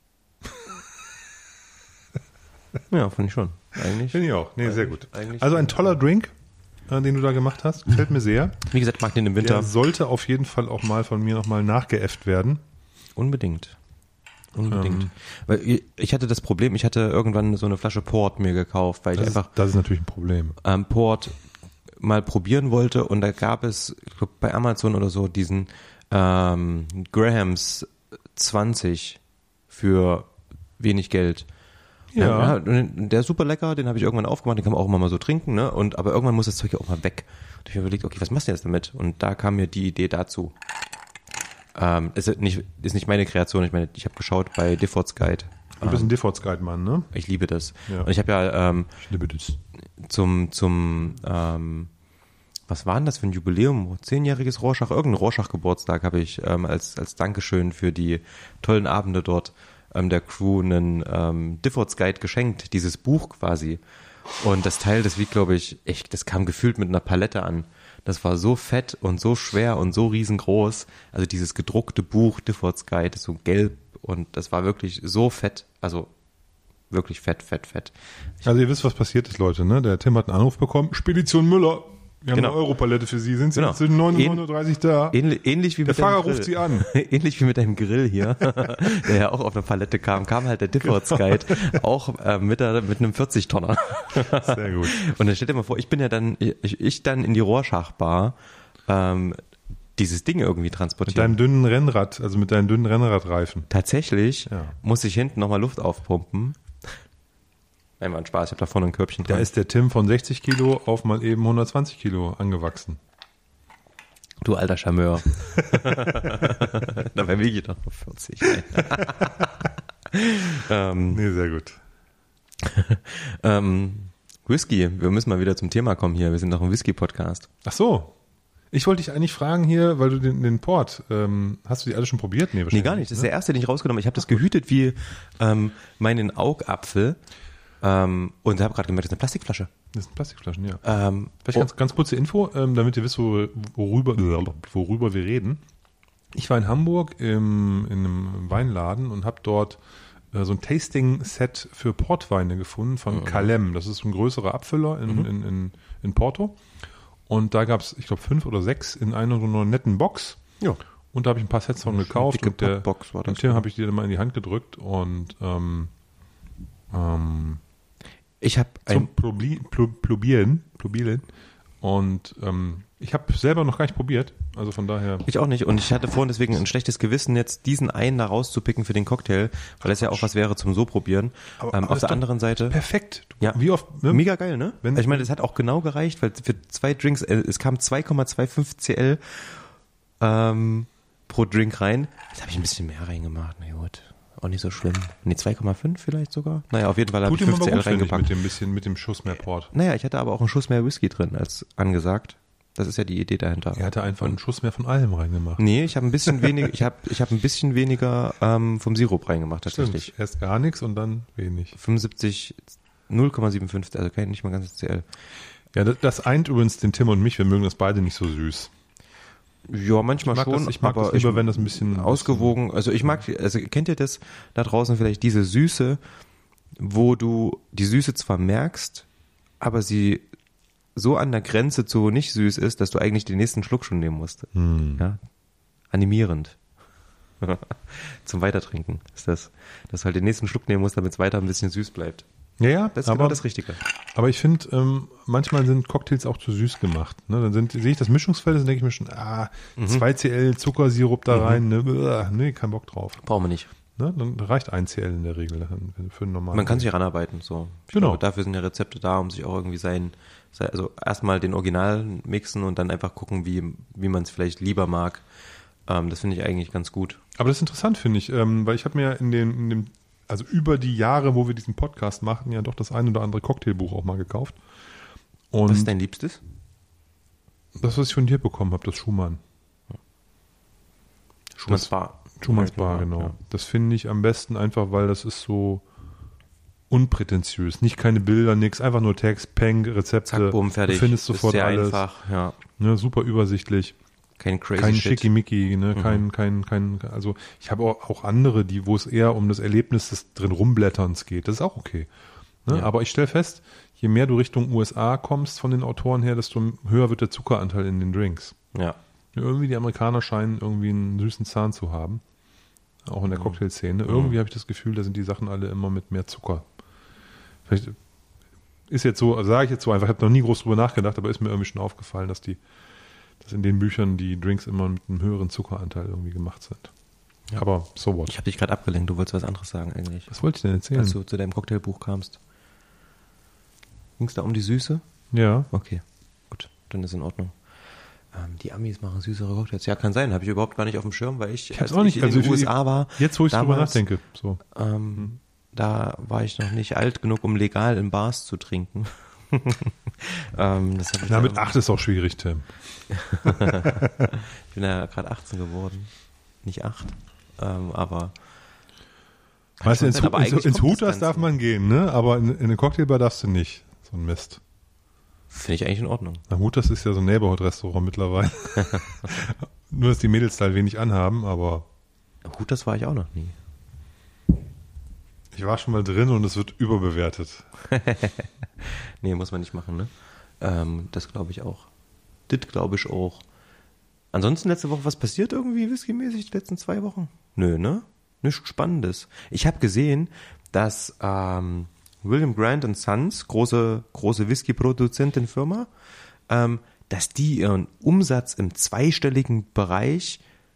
Ja, fand ich schon. Eigentlich. Finde ich auch. Nee, sehr gut. eigentlich- Also ein toller Drink, äh, den du da gemacht hast. Gefällt mir sehr. Wie gesagt, ich mag den im Winter. Der sollte auf jeden Fall auch mal von mir nochmal nachgeäfft werden. Unbedingt. Unbedingt. Ähm. Weil ich hatte das Problem, ich hatte irgendwann so eine Flasche Port mir gekauft, weil ich Das ist, einfach das ist natürlich ein Problem. ähm, Port mal probieren wollte und da gab es, ich glaube bei Amazon oder so, diesen ähm, Grahams zwanzig für wenig Geld. Ja. und der ist super lecker, den habe ich irgendwann aufgemacht, den kann man auch immer mal so trinken, ne? Und aber irgendwann muss das Zeug ja auch mal weg. Und ich habe mir überlegt, okay, was machst du jetzt damit? Und da kam mir die Idee dazu. Ähm, ist nicht ist nicht meine Kreation, ich meine, ich habe geschaut bei Difford's Guide. Du bist ein Difford's Guide-Mann, ne? Ich liebe das. Ja. Und ich habe ja ähm, Ich liebe das. zum zum ähm, was war denn das für ein Jubiläum? Zehnjähriges Rorschach, irgendein Rorschach-Geburtstag habe ich ähm, als, als Dankeschön für die tollen Abende dort ähm, der Crew einen ähm, Diffords Guide geschenkt, dieses Buch quasi. Und das Teil, das wiegt, glaube ich, echt, das kam gefühlt mit einer Palette an. Das war so fett und so schwer und so riesengroß. Also dieses gedruckte Buch, Diffords Guide, so gelb, und das war wirklich so fett, also wirklich fett, fett, fett. Also ihr wisst, was passiert ist, Leute, ne? Der Tim hat einen Anruf bekommen, Spedition Müller, wir haben Genau. eine Europalette für Sie, sind Sie Genau. jetzt zwischen neun und Ähn- neun Uhr dreißig da? Ähnlich, ähnlich wie Der mit Fahrer deinem Grill. ruft Sie an. Ähnlich wie mit deinem Grill hier, der ja auch auf einer Palette kam, kam halt der Diffords Guide auch äh, mit, der, mit einem vierzig-Tonner. Sehr gut. Und dann stell dir mal vor, ich bin ja dann, ich, ich dann in die Rorschach-Bar ähm, dieses Ding irgendwie Mit transportieren. deinem dünnen Rennrad, also mit deinen dünnen Rennradreifen. Tatsächlich Ja. muss ich hinten nochmal Luft aufpumpen. Nein, war ein Spaß, ich habe da vorne ein Körbchen Da dran. ist der Tim von sechzig Kilo auf mal eben hundertzwanzig Kilo angewachsen. Du alter Charmeur. Dabei wiege ich doch noch vierzig. ähm, Nee, sehr gut. ähm, Whisky, wir müssen mal wieder zum Thema kommen hier. Wir sind doch ein Whisky-Podcast. Ach so. Ich wollte dich eigentlich fragen hier, weil du den, den Port, ähm, hast du die alle schon probiert? Nee, wahrscheinlich gar nicht. Das ist ne? der erste, den ich rausgenommen habe. Ich habe das gehütet wie ähm, meinen Augapfel. Ähm, und habe gerade gemerkt, das ist eine Plastikflasche. Das sind Plastikflaschen, ja. Ähm, Vielleicht oh, ganz, ganz kurze Info, ähm, damit ihr wisst, wo, worüber, worüber wir reden. Ich war in Hamburg im, in einem Weinladen und habe dort äh, so ein Tasting-Set für Portweine gefunden von Mhm. Calem. Das ist ein größerer Abfüller in, Mhm. in, in, in Porto. Und da gab es, ich glaube, fünf oder sechs in einer so einer netten Box. ja. Und da habe ich ein paar Sets von gekauft. Dicke Und der, Pappbox war dem das. Tim habe ich die dann mal in die Hand gedrückt und ähm, ähm, Ich habe zum ein Probi- Pro- Probieren, probieren. Und ähm, ich habe selber noch gar nicht probiert. Also von daher. Ich auch nicht. Und ich hatte vorhin deswegen ein schlechtes Gewissen, jetzt diesen einen da rauszupicken für den Cocktail, weil das ja auch was wäre zum so probieren. Aber- ähm, aber auf ist der doch anderen Seite. Perfekt. Du, Ja. Wie oft? Ne? Mega geil, ne? Wenn- ich meine, das hat auch genau gereicht, weil für zwei Drinks, äh, es kam zwei Komma fünfundzwanzig Zentiliter ähm, pro Drink rein. Jetzt habe ich ein bisschen mehr reingemacht. Na gut, auch nicht so schlimm. Nee, zwei Komma fünf vielleicht sogar. Naja, auf jeden Fall habe ich Tut ihm fünf aber gut, Zentiliter finde ich, reingepackt. mit dem bisschen, mit dem Schuss mehr Port. Naja, ich hatte aber auch einen Schuss mehr Whisky drin als angesagt. Das ist ja die Idee dahinter. Er hatte einfach einen Schuss mehr von allem reingemacht. Nee, ich habe ein bisschen weniger, ich habe ich habe ein bisschen weniger ähm, vom Sirup reingemacht tatsächlich. Stimmt. Erst gar nichts und dann wenig. fünfundsiebzig, null Komma fünfundsiebzig, also kein nicht mal ganzes C L. Ja, das, das eint übrigens den Tim und mich. Wir mögen das beide nicht so süß. Ja, manchmal Ich mag, schon, das, ich mag aber das lieber, ich, wenn das ein bisschen ausgewogen, also ich mag, also kennt ihr das da draußen vielleicht, diese Süße, wo du die Süße zwar merkst, aber sie so an der Grenze zu nicht süß ist, dass du eigentlich den nächsten Schluck schon nehmen musst. Hm. Ja? Animierend. Zum Weitertrinken ist das. Dass du halt den nächsten Schluck nehmen musst, damit es weiter ein bisschen süß bleibt. Ja, ja, Das ist aber, genau das Richtige. aber ich finde, ähm, manchmal sind Cocktails auch zu süß gemacht. Ne? Dann sind, sehe ich das Mischungsfeld, dann denke ich mir schon, ah, Mhm. zwei Zentiliter Zuckersirup da rein, ne? Uah, nee, kein Bock drauf. Brauchen wir nicht. Ne? Dann reicht ein Zentiliter in der Regel dann für einen normalen. Man kann sich ranarbeiten, so. Ich Genau. glaube, dafür sind ja Rezepte da, um sich auch irgendwie sein, sein also erstmal den Original mixen und dann einfach gucken, wie, wie man es vielleicht lieber mag. Ähm, das finde ich eigentlich ganz gut. Aber das ist interessant, finde ich, ähm, weil ich habe mir in dem, in dem, also über die Jahre, wo wir diesen Podcast machen, ja doch das ein oder andere Cocktailbuch auch mal gekauft. Und Was ist dein Liebstes? das, was ich von dir bekommen habe, das Schumann. Schumanns Das- Bar. Schumanns Bar, genau. Ja. Das finde ich am besten einfach, weil das ist so unprätentiös. Nicht keine Bilder, nix, einfach nur Text, Peng, Rezepte. Zack, bumm, fertig. Du findest Ist sofort sehr alles. einfach, ja. Ne, super übersichtlich. Kein crazy Kein Shit. Schickimicki, ne, Mhm. kein, kein, kein, also ich habe auch, auch andere, die, wo es eher um das Erlebnis des drin rumblätterns geht. Das ist auch okay. Ne? Ja. Aber ich stelle fest, je mehr du Richtung U S A kommst von den Autoren her, desto höher wird der Zuckeranteil in den Drinks. Ja. Irgendwie die Amerikaner scheinen irgendwie einen süßen Zahn zu haben. Auch in der Mhm. Cocktailszene. Mhm. Irgendwie habe ich das Gefühl, da sind die Sachen alle immer mit mehr Zucker. Vielleicht ist jetzt so, also sage ich jetzt so einfach, ich habe noch nie groß drüber nachgedacht, aber ist mir irgendwie schon aufgefallen, dass die, dass in den Büchern die Drinks immer mit einem höheren Zuckeranteil irgendwie gemacht sind. Ja. Aber so what. Ich habe dich gerade abgelenkt, du wolltest was anderes sagen eigentlich. Was wollte ich denn erzählen? Als du zu deinem Cocktailbuch kamst. Ging es da um die Süße? Ja. Okay, gut, dann ist in Ordnung. Ähm, die Amis machen süßere Cocktails. Ja, kann sein, habe ich überhaupt gar nicht auf dem Schirm, weil ich, Ich hab's als auch nicht. ich in Also den ich- U S A war, Jetzt, wo ich drüber damals, nachdenke. So. ähm, da war ich noch nicht alt genug, um legal in Bars zu trinken. ähm, das hab ich Na, dann- mit acht ist auch schwierig, Tim. Ich bin ja gerade achtzehn geworden. Nicht acht. Ähm, aber. kann Weißt du, schon ins, sein, aber ins, eigentlich ins kommt das Hooters Ganze. darf man gehen, ne? Aber in, in eine Cocktailbar darfst du nicht. So ein Mist. Finde ich eigentlich in Ordnung. Na, Hooters ist ja so ein Neighborhood-Restaurant mittlerweile. Nur, dass die Mädels da halt wenig anhaben, aber Gut, das war ich auch noch nie. ich war schon mal drin und es wird überbewertet. Nee, muss man nicht machen, ne? Ähm, das glaube ich auch. Das glaube ich auch. Ansonsten letzte Woche, was passiert irgendwie whiskymäßig die letzten zwei Wochen? Nö, ne? Nichts Spannendes. Ich habe gesehen, dass ähm, William Grant and Sons, große, große Whisky-Produzentenfirma, ähm, dass die ihren Umsatz im zweistelligen Bereich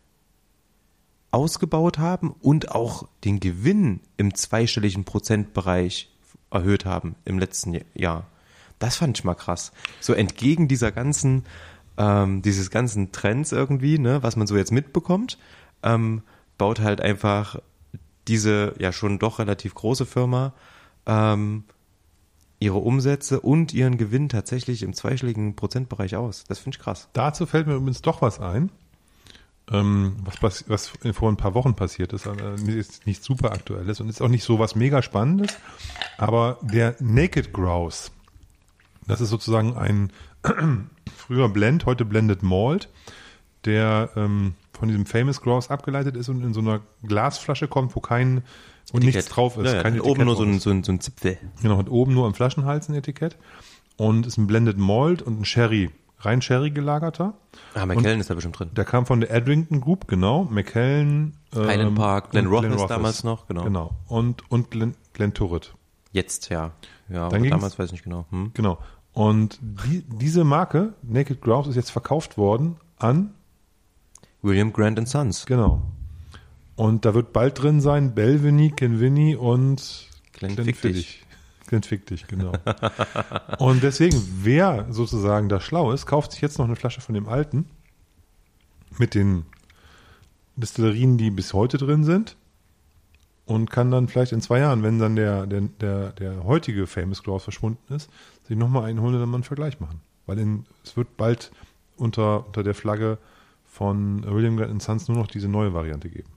ausgebaut haben und auch den Gewinn im zweistelligen Prozentbereich erhöht haben im letzten Jahr. Das fand ich mal krass. So entgegen dieser ganzen, ähm, dieses ganzen Trends irgendwie, ne, was man so jetzt mitbekommt, ähm, baut halt einfach diese ja schon doch relativ große Firma ähm, ihre Umsätze und ihren Gewinn tatsächlich im zweistelligen Prozentbereich aus. Das finde ich krass. Dazu fällt mir übrigens doch was ein, ähm, was, pass- was vor ein paar Wochen passiert ist. Äh, ist nicht super aktuelles und ist auch nicht so was mega Spannendes, aber der Naked Grouse, das ist sozusagen ein früher Blend, heute Blended Malt, der ähm, von diesem Famous Grouse abgeleitet ist und in so einer Glasflasche kommt, wo kein und Etikett. nichts drauf ist. Ja, ja, kein hat oben Etikett nur so drauf ein, ist. so, ein, so ein Zipfel. Genau, hat oben nur am Flaschenhals ein Etikett und ist ein Blended Malt und ein Sherry, rein Sherry gelagerter. Ah, McKellen ist da bestimmt drin. Der kam von der Edrington Group, genau. McKellen, ähm, Highland Park, Glen und Rothes damals noch, genau. Genau. Und, und Glen, Glen Turret. Jetzt, ja. Ja, Dann aber ging's- damals weiß ich nicht genau. Hm? Genau. Und die, diese Marke, Naked Grouse, ist jetzt verkauft worden an, William Grant and Sons. genau. Und da wird bald drin sein Belvini, Kenvini und Glenfiddich. Glenfiddich, genau. Und deswegen, wer sozusagen da schlau ist, kauft sich jetzt noch eine Flasche von dem alten mit den Destillerien, die bis heute drin sind und kann dann vielleicht in zwei Jahren, wenn dann der, der, der, der heutige Famous Grouse verschwunden ist, sich nochmal einen holen und dann mal einen Vergleich machen. Weil in, es wird bald unter, unter der Flagge von William Grant and Sons nur noch diese neue Variante geben.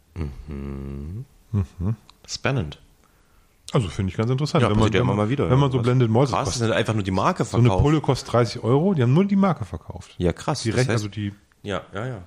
Spannend. Also finde ich ganz interessant. Ja, wenn man, passiert ja wenn immer man, mal wieder. wenn man so Was Blended Malts Krass, das kostet. ist einfach nur die Marke So eine verkauft. Pulle kostet dreißig Euro, die haben nur die Marke verkauft. Ja, krass. Die das Recht, heißt, also die, ja, ja, ja.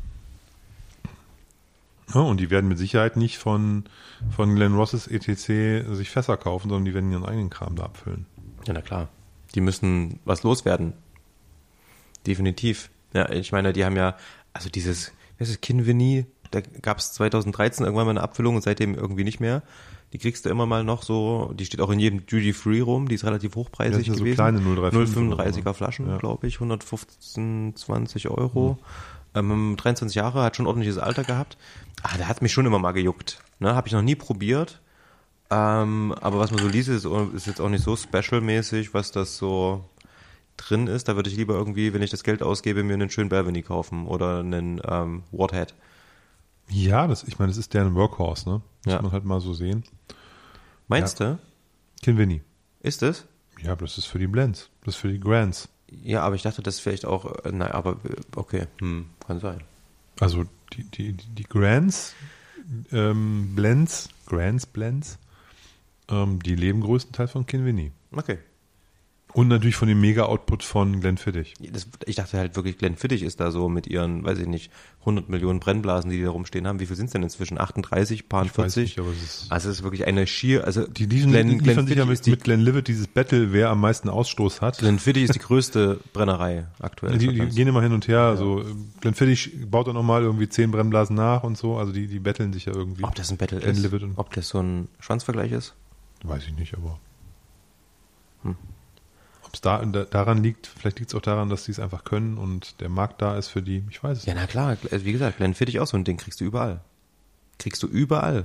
ja, und die werden mit Sicherheit nicht von, von Glen Rosses et cetera sich Fässer kaufen, sondern die werden ihren eigenen Kram da abfüllen. Ja, na klar. Die müssen was loswerden. Definitiv. Ja, ich meine, die haben ja, also dieses, was ist Kinvini, da gab es zwanzig dreizehn irgendwann mal eine Abfüllung und seitdem irgendwie nicht mehr. Die kriegst du immer mal noch so, die steht auch in jedem Duty Free rum, die ist relativ hochpreisig Das sind so gewesen. kleine null Komma fünfunddreißig null Komma fünfunddreißiger Flaschen, Ja. glaube ich, hundertfünfzehn, zwanzig Euro. Ähm, dreiundzwanzig Jahre, hat schon ordentliches Alter gehabt. Ah, der hat mich schon immer mal gejuckt. Ne? Habe ich noch nie probiert. Ähm, aber was man so liest, ist, ist jetzt auch nicht so special-mäßig, was das so drin ist. Da würde ich lieber irgendwie, wenn ich das Geld ausgebe, mir einen schönen Belvini kaufen oder einen ähm, Warthead. Ja, das, ich meine, das ist deren Workhorse, ne? Muss Ja. man halt mal so sehen. Meinst du? Kinvini. Ist es? Ja, aber das ist für die Blends. Das ist für die Grands. Ja, aber ich dachte, das vielleicht auch, äh, nein, aber äh, okay, hm, kann sein. Also die, die, die die Grands, ähm, Blends, Grands Blends, ähm, die leben größtenteils von Kinvini. Okay. Und natürlich von dem Mega-Output von Glenfiddich. Das, ich dachte halt wirklich, Glenfiddich ist da so mit ihren, weiß ich nicht, hundert Millionen Brennblasen, die die da rumstehen haben. Wie viel sind es denn inzwischen? achtunddreißig, paar Ich weiß vierzig? nicht, aber es ist... Also es ist wirklich eine schier, also Die liefern, Glen, liefern sich ja Glenfiddich mit, ist die, mit Glenlivet dieses Battle, wer am meisten Ausstoß hat. Glenfiddich ist die größte Brennerei aktuell. Die, die gehen immer hin und her. So Glenfiddich baut dann nochmal irgendwie zehn Brennblasen nach und so. Also die, die betteln sich ja irgendwie. Ob das ein Battle Glenlivet ist, und- ob das so ein Schwanzvergleich ist? Weiß ich nicht, aber... Hm. Ob es da, da, daran liegt, vielleicht liegt es auch daran, dass die es einfach können und der Markt da ist für die, ich weiß es Ja, nicht. na klar, also wie gesagt, Glenfiddich auch so ein Ding, kriegst du überall. Kriegst du überall.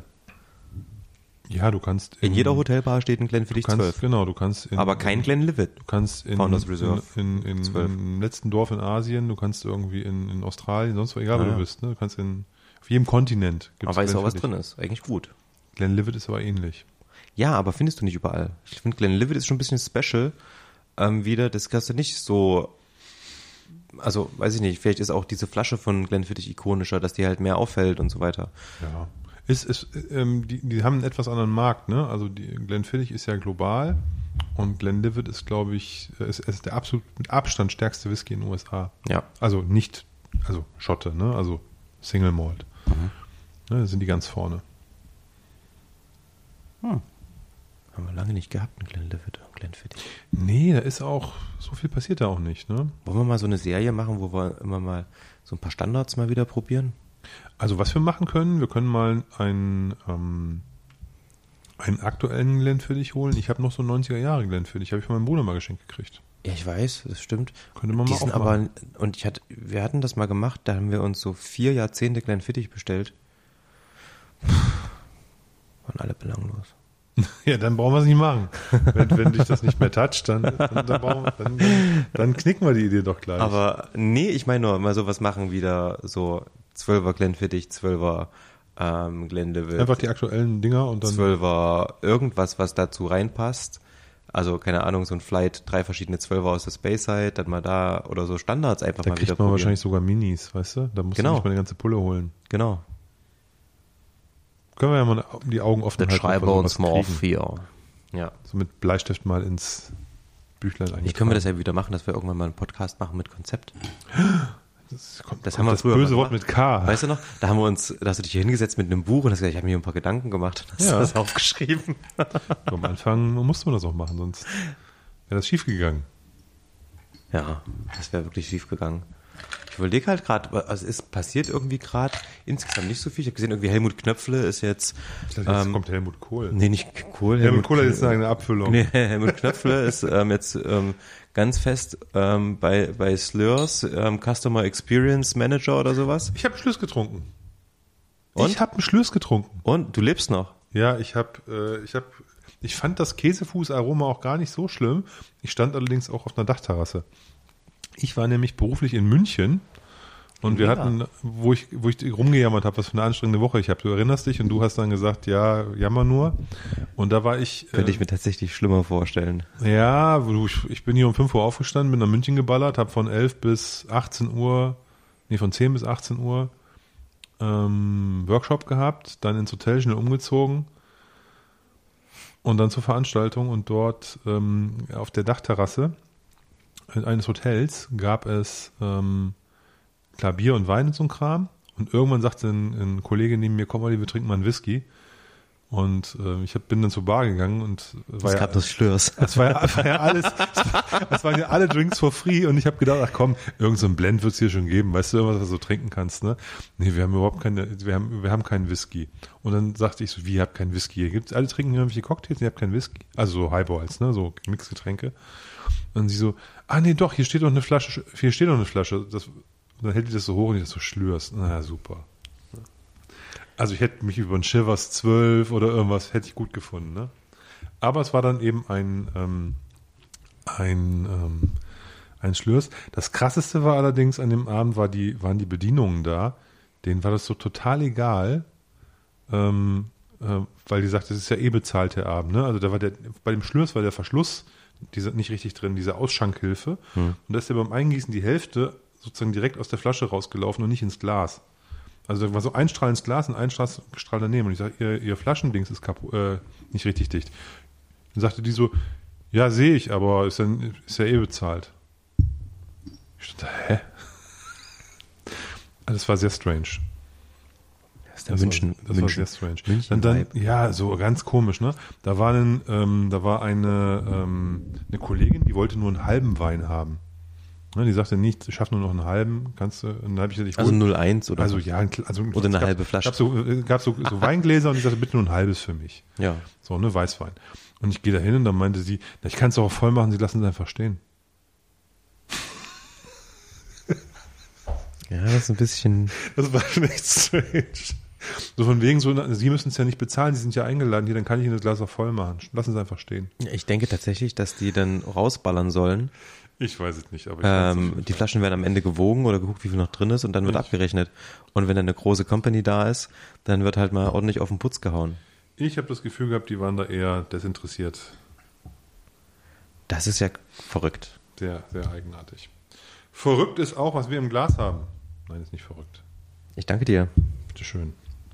Ja, du kannst... In jeder Hotelbar steht ein Glenfiddich du kannst, zwölf. Genau, du kannst... In, Aber kein Glenlivet. Du kannst in, Founders Reserve in, in, in, zwölf. im letzten Dorf in Asien, du kannst irgendwie in, in Australien, sonst wo, egal wo Ja, du ja. bist, ne? Du kannst in, auf jedem Kontinent Aber weißt du auch, was Glenfiddich. drin ist. Eigentlich gut. Glenlivet ist aber ähnlich. Ja, aber findest du nicht überall. Ich finde, Glenlivet ist schon ein bisschen special. ähm, wieder, das kannst du nicht so, also weiß ich nicht, vielleicht ist auch diese Flasche von Glenfiddich ikonischer, dass die halt mehr auffällt und so weiter. Ja. Ist, ist, ähm, die, die haben einen etwas anderen Markt, ne? Also die Glenfiddich ist ja global und Glenlivet ist, glaube ich, ist, ist der absolut mit Abstand stärkste Whisky in den U S A. Ja. Also nicht, also Schotte, ne? Also Single Malt. Mhm. Ne, da sind die ganz vorne. Hm. Haben wir lange nicht gehabt, ein Glenlivet und Glenfiddich. Nee, da ist auch, so viel passiert da auch nicht, ne? Wollen wir mal so eine Serie machen, wo wir immer mal so ein paar Standards mal wieder probieren? Also was wir machen können, wir können mal einen, ähm, einen aktuellen Glenfiddich holen. Ich habe noch so einen neunziger Jahre Glenfiddich, habe ich von meinem Bruder mal geschenkt gekriegt. Ja, ich weiß, das stimmt. Könnte man Die mal sind aufmachen. aber, und ich hatte, wir hatten das mal gemacht, da haben wir uns so vier Jahrzehnte Glenfiddich bestellt. Puh, waren alle belanglos. Ja, dann brauchen wir es nicht machen. Wenn, wenn dich das nicht mehr toucht, dann, dann, dann, brauchen, dann, dann, dann knicken wir die Idee doch gleich. Aber nee, ich meine nur mal sowas machen, wieder so zwölfer Glenfiddich, zwölfer ähm, Glenlivet, Einfach die aktuellen Dinger und dann. zwölfer irgendwas, was dazu reinpasst. Also, keine Ahnung, so ein Flight, drei verschiedene Zwölfer aus der Speyside, dann mal da oder so Standards einfach Da mal kriegt wieder man probieren. wahrscheinlich sogar Minis, weißt du? Da musst Genau. du nicht mal eine ganze Pulle holen. Genau. Können wir ja mal die Augen offen Dann halten, schreiben ob wir wir uns sowas mal auf kriegen. vier. Ja. So mit Bleistift mal ins Büchlein eingetragen. Ich können wir das ja wieder machen, dass wir irgendwann mal einen Podcast machen mit Konzept. Das, kommt, Das kommt haben wir das früher böse mal Wort mit K. Weißt du noch? Da haben wir uns, da hast du dich hier hingesetzt mit einem Buch und hast gesagt, ich habe mir ein paar Gedanken gemacht und hast Ja. das aufgeschrieben. Am Anfang musste man das auch machen, sonst wäre das schief gegangen. Ja, das wäre wirklich schief gegangen. Ich überlege halt gerade, also es passiert irgendwie gerade insgesamt nicht so viel. Ich habe gesehen, irgendwie Helmut Knöpfle ist jetzt, Jetzt ähm, kommt Helmut Kohl. nee, nicht Kohl. Helmut Kohl hat jetzt eine Abfüllung. Nee, Helmut Knöpfle ist ähm, jetzt ähm, ganz fest ähm, bei, bei Slurs, ähm, Customer Experience Manager oder sowas. Ich habe einen Schluss getrunken. Und? Ich habe einen Schluss getrunken. Und du lebst noch. Ja, ich habe, äh, ich habe, ich fand das Käsefußaroma auch gar nicht so schlimm. Ich stand allerdings auch auf einer Dachterrasse. Ich war nämlich beruflich in München und wir Ja. hatten, wo ich, wo ich rumgejammert habe, was für eine anstrengende Woche ich habe. Du erinnerst dich und du hast dann gesagt, ja, jammer nur. Und da war ich. Könnte ich mir tatsächlich schlimmer vorstellen. Ja, wo ich, ich bin hier um fünf Uhr aufgestanden, bin nach München geballert, habe von elf bis achtzehn Uhr, nee, von zehn bis achtzehn Uhr ähm, Workshop gehabt, dann ins Hotel schnell umgezogen und dann zur Veranstaltung und dort ähm, auf der Dachterrasse eines Hotels gab es ähm, klar Bier und Wein und so ein Kram und irgendwann sagte ein, ein Kollege neben mir, komm Olli, wir trinken mal einen Whisky. Und äh, ich hab, bin dann zur Bar gegangen und war Es ja, gab das Schlürs. es war ja, es war ja alles, es waren ja alle Drinks for free und ich habe gedacht, ach komm, irgend so ein Blend wird's hier schon geben, weißt du, irgendwas, was du so trinken kannst, ne? Nee, wir haben überhaupt keine, wir haben, wir haben keinen Whisky. Und dann sagte ich so, wie, ihr habt keinen Whisky? Hier gibt's, alle trinken irgendwelche Cocktails, ihr habt keinen Whisky? Also so Highballs, ne? So Mixgetränke. Und sie so, ah nee, doch, hier steht doch eine Flasche, hier steht doch eine Flasche. Das, und dann hält die das so hoch und ich das so Schlürs. Na ja, super. Also ich hätte mich über ein Chivas zwölf oder irgendwas hätte ich gut gefunden, ne? Aber es war dann eben ein ähm, ein ähm, ein Schlürs. Das krasseste war allerdings an dem Abend war die waren die Bedienungen da. Denen war das so total egal, ähm, äh, weil die sagt, das ist ja eh bezahlt der Abend, ne? Also da war der bei dem Schlürs war der Verschluss diese, nicht richtig drin, diese Ausschankhilfe. Hm. Und da ist ja beim Eingießen die Hälfte sozusagen direkt aus der Flasche rausgelaufen und nicht ins Glas. Also da war so ein Strahl ins Glas und ein Strahl daneben. Und ich sage, ihr, ihr Flaschendings ist kaputt, äh, nicht richtig dicht. Dann sagte die so, ja, sehe ich, aber ist ja, ist ja eh bezahlt. Ich dachte, hä? Also das war sehr strange. Das ist der Das, München, war, das München, war sehr strange. München Und dann, ja, so ganz komisch, ne? Da war, ein, ähm, da war eine, ähm, eine Kollegin, die wollte nur einen halben Wein haben. Ne, die sagte nicht, ich schaffe nur noch einen halben, kannst du, und dann habe ich gesagt, ich Also hol- null Komma eins oder Also was? ja, ein- also Oder eine es gab, halbe Flasche. gab so, äh, gab so, so Weingläser und ich sagte, bitte nur ein halbes für mich. Ja. So, ne, Weißwein. Und ich gehe da hin und dann meinte sie, na, ich kann es doch auch voll machen, sie lassen es einfach stehen. Ja, das ist ein bisschen. Das war schon echt strange. So von wegen so, na, sie müssen es ja nicht bezahlen, sie sind ja eingeladen, hier, dann kann ich ihnen das Glas auch voll machen. Lassen sie einfach stehen. Ich denke tatsächlich, dass die dann rausballern sollen. Ich weiß es nicht, aber ich weiß Ähm, es die Flaschen werden am Ende gewogen oder geguckt, wie viel noch drin ist und dann wird Ich- abgerechnet. Und wenn dann eine große Company da ist, dann wird halt mal ordentlich auf den Putz gehauen. Ich habe das Gefühl gehabt, die waren da eher desinteressiert. Das ist ja verrückt. Sehr, sehr eigenartig. Verrückt ist auch, was wir im Glas haben. Nein, ist nicht verrückt. Ich danke dir. Bitteschön.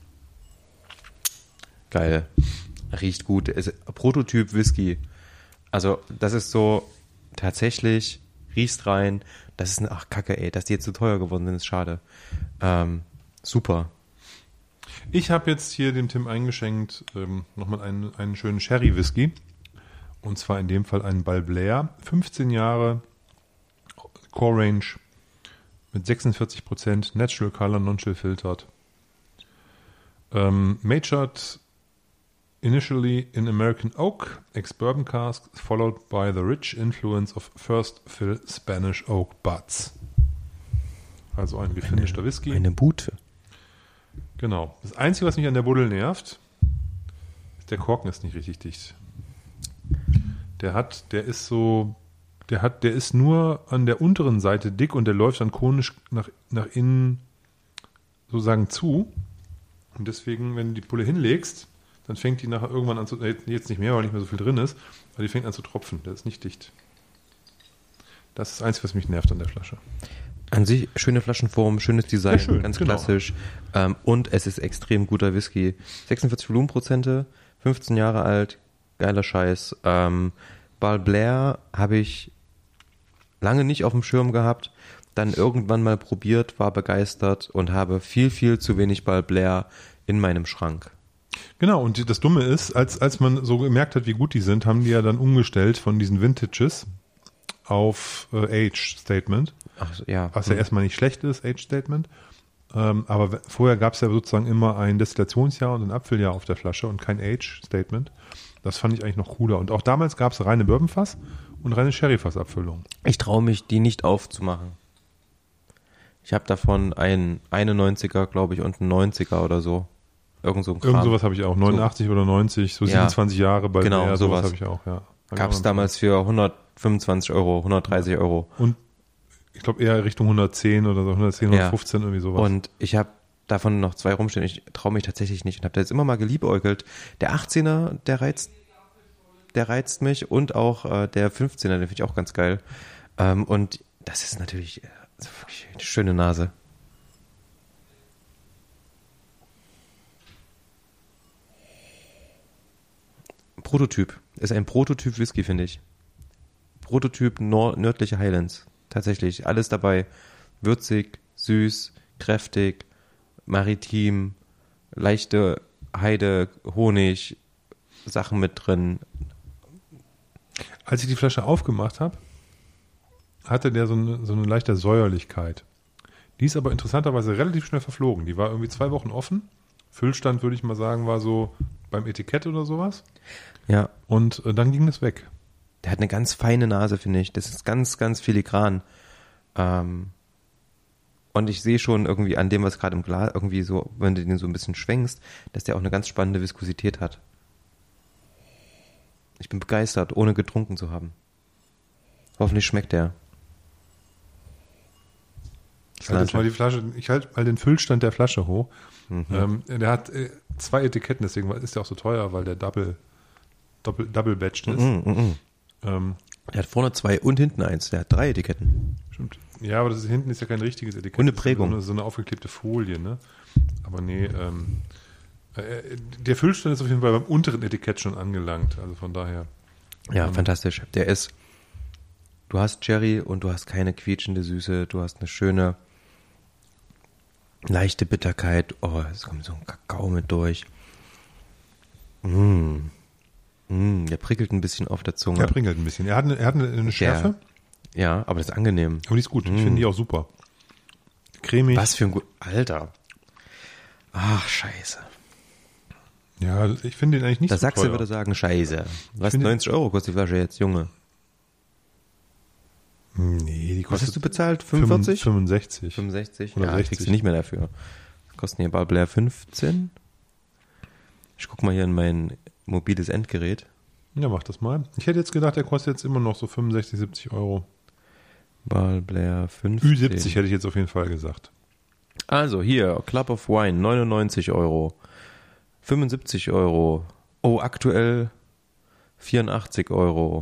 Geil. Riecht gut. Ist Prototyp Whisky. Also, das ist so tatsächlich, riechst rein. Das ist eine, ach Kacke, ey, dass die jetzt so teuer geworden sind, ist schade. Ähm, super. Ich habe jetzt hier dem Tim eingeschenkt ähm, nochmal einen, einen schönen Sherry-Whisky. Und zwar in dem Fall einen Balblair. fünfzehn Jahre Core Range mit sechsundvierzig Prozent Natural Color, Non-Chill Filtered. Ähm, matured initially in American Oak, ex-bourbon casks, followed by the rich influence of first fill Spanish Oak Buds. Also ein gefinischter Whisky. Eine Bute. Genau. Das Einzige, was mich an der Buddel nervt, ist, der Korken ist nicht richtig dicht. Der hat, der ist so, der hat, der ist nur an der unteren Seite dick und der läuft dann konisch nach, nach innen sozusagen zu. Und deswegen, wenn du die Pulle hinlegst, dann fängt die nachher irgendwann an zu, jetzt nicht mehr, weil nicht mehr so viel drin ist, aber die fängt an zu tropfen. Der ist nicht dicht. Das ist das Einzige, was mich nervt an der Flasche. An sich schöne Flaschenform, schönes Design, Ja, schön, ganz genau. klassisch. Ähm, und es ist extrem guter Whisky. sechsundvierzig Volumenprozente, fünfzehn Jahre alt, geiler Scheiß. Ähm, Balblair habe ich lange nicht auf dem Schirm gehabt, dann irgendwann mal probiert, war begeistert und habe viel, viel zu wenig Balblair in meinem Schrank. Genau, und das Dumme ist, als, als man so gemerkt hat, wie gut die sind, haben die ja dann umgestellt von diesen Vintages auf äh, Age Statement. Ach so, ja. Was ja erstmal nicht schlecht ist, Age Statement. Ähm, aber w- vorher gab es ja sozusagen immer ein Destillationsjahr und ein Apfeljahr auf der Flasche und kein Age Statement. Das fand ich eigentlich noch cooler. Und auch damals gab es reine Bourbonfass und reine Sherryfass-Abfüllung. Ich traue mich, die nicht aufzumachen. Ich habe davon einen einundneunziger, glaube ich, und einen neunziger oder so. Irgend so ein Kram. Irgend sowas habe ich auch. neunundachtzig oder neunzig, so Ja. siebenundzwanzig Jahre bei Genau, der, sowas. habe ich auch, ja. Hab ich Gab auch es noch. damals für hundertfünfundzwanzig Euro, hundertdreißig Euro. Und ich glaube eher Richtung hundertzehn oder so, hundertzehn, Ja. hundertfünfzehn, irgendwie sowas. Und ich habe davon noch zwei rumstehen. Ich traue mich tatsächlich nicht und habe da jetzt immer mal geliebäugelt. Der achtzehner, der reizt, der reizt mich und auch äh, der fünfzehner, den finde ich auch ganz geil. Ähm, und das ist natürlich äh, wirklich eine schöne Nase. Prototyp. Ist ein Prototyp Whisky, finde ich. Prototyp Nor- nördliche Highlands. Tatsächlich. Alles dabei. Würzig, süß, kräftig, maritim, leichte Heide, Honig, Sachen mit drin. Als ich die Flasche aufgemacht habe, hatte der so eine, so eine leichte Säuerlichkeit. Die ist aber interessanterweise relativ schnell verflogen. Die war irgendwie zwei Wochen offen. Füllstand, würde ich mal sagen, war so beim Etikett oder sowas. Ja. Und äh, dann ging das weg. Der hat eine ganz feine Nase, finde ich. Das ist ganz, ganz filigran. Ähm, und ich sehe schon irgendwie an dem, was gerade im Glas, irgendwie so, wenn du den so ein bisschen schwenkst, dass der auch eine ganz spannende Viskosität hat. Ich bin begeistert, ohne getrunken zu haben. Hoffentlich schmeckt der. Ich halte jetzt mal die Flasche, ich halte mal den Füllstand der Flasche hoch. Mhm. Ähm, der hat äh, zwei Etiketten, deswegen ist der auch so teuer, weil der Double, Double, Double Batched ist. Mhm, mhm. Ähm, Der hat vorne zwei und hinten eins. Der hat drei Etiketten. Stimmt. Ja, aber das ist, hinten ist ja kein richtiges Etikett. Und eine Das ist Prägung. So eine, so eine aufgeklebte Folie, ne? Aber nee, ähm, äh, der Füllstand ist auf jeden Fall beim unteren Etikett schon angelangt. Also von daher. Ja, ähm, fantastisch. Der ist, du hast Cherry und du hast keine quietschende Süße. Du hast eine schöne, leichte Bitterkeit. Oh, es kommt so ein Kakao mit durch. Mm. Mm, der prickelt ein bisschen auf der Zunge. Er prickelt ein bisschen. Er hat eine, er hat eine, eine Schärfe, Ja, aber das ist angenehm. aber die ist gut. Ich Mm. finde die auch super. Cremig. Was für ein gut. Alter. Ach, scheiße. Ja, ich finde den eigentlich nicht Der so Sachse teuer. würde sagen, scheiße. Was, finde- neunzig Euro kostet die Flasche jetzt, Junge? Nee, die Was kostet hast du bezahlt? fünfundvierzig? fünfundsechzig. fünfundsechzig? Oder Ja, sechzig. kriegst du nicht mehr dafür. Kosten hier Balblair fünfzehn. Ich guck mal hier in mein mobiles Endgerät. Ja, mach das mal. Ich hätte jetzt gedacht, der kostet jetzt immer noch so fünfundsechzig, siebzig Euro. Balblair fünfzehn. Ü siebzig hätte ich jetzt auf jeden Fall gesagt. Also hier, Club of Wine, neunundneunzig Euro. fünfundsiebzig Euro. Oh, aktuell vierundachtzig Euro.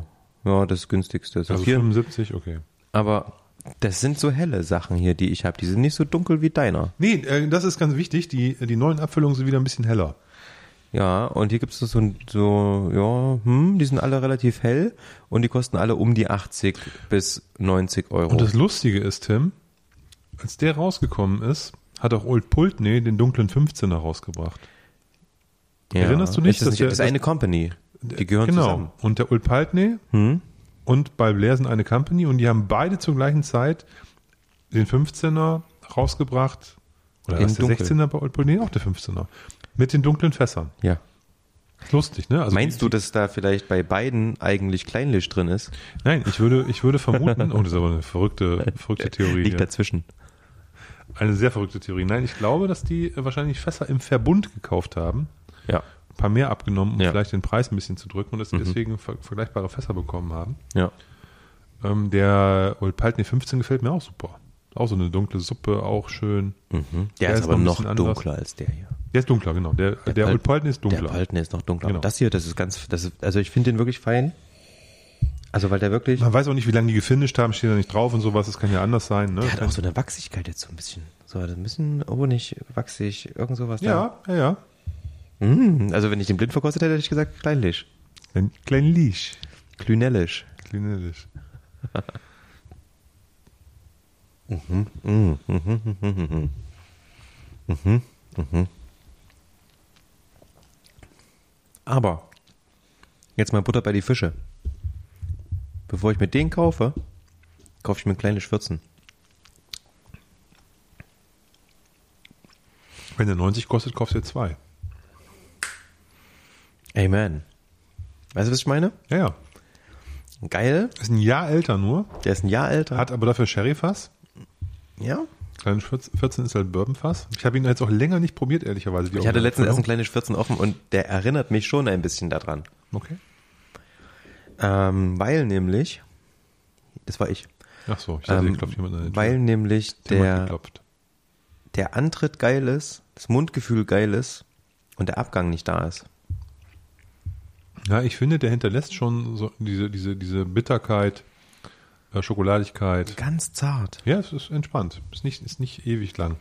Ja, das günstigste. Also Saphir. fünfundsiebzig, okay. Aber das sind so helle Sachen hier, die ich habe. Die sind nicht so dunkel wie deiner. Nee, äh, das ist ganz wichtig. Die, die neuen Abfüllungen sind wieder ein bisschen heller. Ja, und hier gibt es so, so, ja, hm, die sind alle relativ hell und die kosten alle um die achtzig bis neunzig Euro. Und das Lustige ist, Tim, als der rausgekommen ist, hat auch Old Pulteney den dunklen fünfzehner rausgebracht. ja. Erinnerst du dich, Ist das, dass nicht, der- das ist eine Company. Die gehören genau. zusammen. Und der Old Pulteney Hm? und Ball Blair sind eine Company und die haben beide zur gleichen Zeit den fünfzehner rausgebracht. Oder In was der dunkel. sechzehner bei Old Pulteney? Auch der fünfzehner. Mit den dunklen Fässern. Ja. Lustig, ne? Also Meinst die, du, dass da vielleicht bei beiden eigentlich Kleinlicht drin ist? Nein, ich würde, ich würde vermuten, oh, das ist aber eine verrückte, verrückte Theorie. Liegt hier. dazwischen. Eine sehr verrückte Theorie. Nein, ich glaube, dass die wahrscheinlich Fässer im Verbund gekauft haben, Ja. ein paar mehr abgenommen, um Ja. vielleicht den Preis ein bisschen zu drücken und dass sie Mhm. deswegen ver vergleichbare Fässer bekommen haben. Ja. Ähm, der Old Pulteney fünfzehn gefällt mir auch super. Auch so eine dunkle Suppe, auch schön. Mhm. Der Der, ist ist aber noch ein noch bisschen anders. dunkler als der hier. Der ist dunkler, genau. Der, der, Pal- Old Pulteney ist dunkler. Der Palten ist noch dunkler. Genau. Aber das hier, das ist ganz, das ist, also ich finde den wirklich fein. Also weil der wirklich, Man weiß auch nicht, wie lange die gefinisht haben, steht da nicht drauf und sowas. Das kann ja anders sein. Ne? der hat auch so eine Wachsigkeit jetzt so ein bisschen. So ein bisschen Honig, wachsig, irgend sowas. ja, ja, ja. Da. Mm, also wenn ich den blind verkostet hätte, hätte ich gesagt kleinlich. Ein klein Lisch. Klünellisch. Kleinlich. Mhm, mhm, mhm, mhm, mhm, mhm. Aber jetzt mal Butter bei die Fische. Bevor ich mir den kaufe, kaufe ich mir kleine Schwürzen. Wenn der neunzig kostet, kaufst du dir zwei. Amen. Weißt du, was ich meine? Ja, ja. Geil. Ist ein Jahr älter nur, Der ist ein Jahr älter. hat aber dafür Sherryfass. ja. Kleine vierzehn ist halt Bourbonfass. Ich habe ihn jetzt auch länger nicht probiert, ehrlicherweise. die Ich hatte letztens erst ein Originalfüllung. kleines Schwürzen offen und der erinnert mich schon ein bisschen daran. Okay. Ähm, weil nämlich, das war ich, Ach so, ich dachte, ähm, hier klopft jemand an die Tür. weil nämlich Tim hat der, geklopft. der Antritt geil ist, das Mundgefühl geil ist und der Abgang nicht da ist. Ja, ich finde, der hinterlässt schon so diese, diese, diese Bitterkeit, äh, Schokoladigkeit. Ganz zart. Ja, es ist entspannt. Ist nicht, ist nicht ewig lang.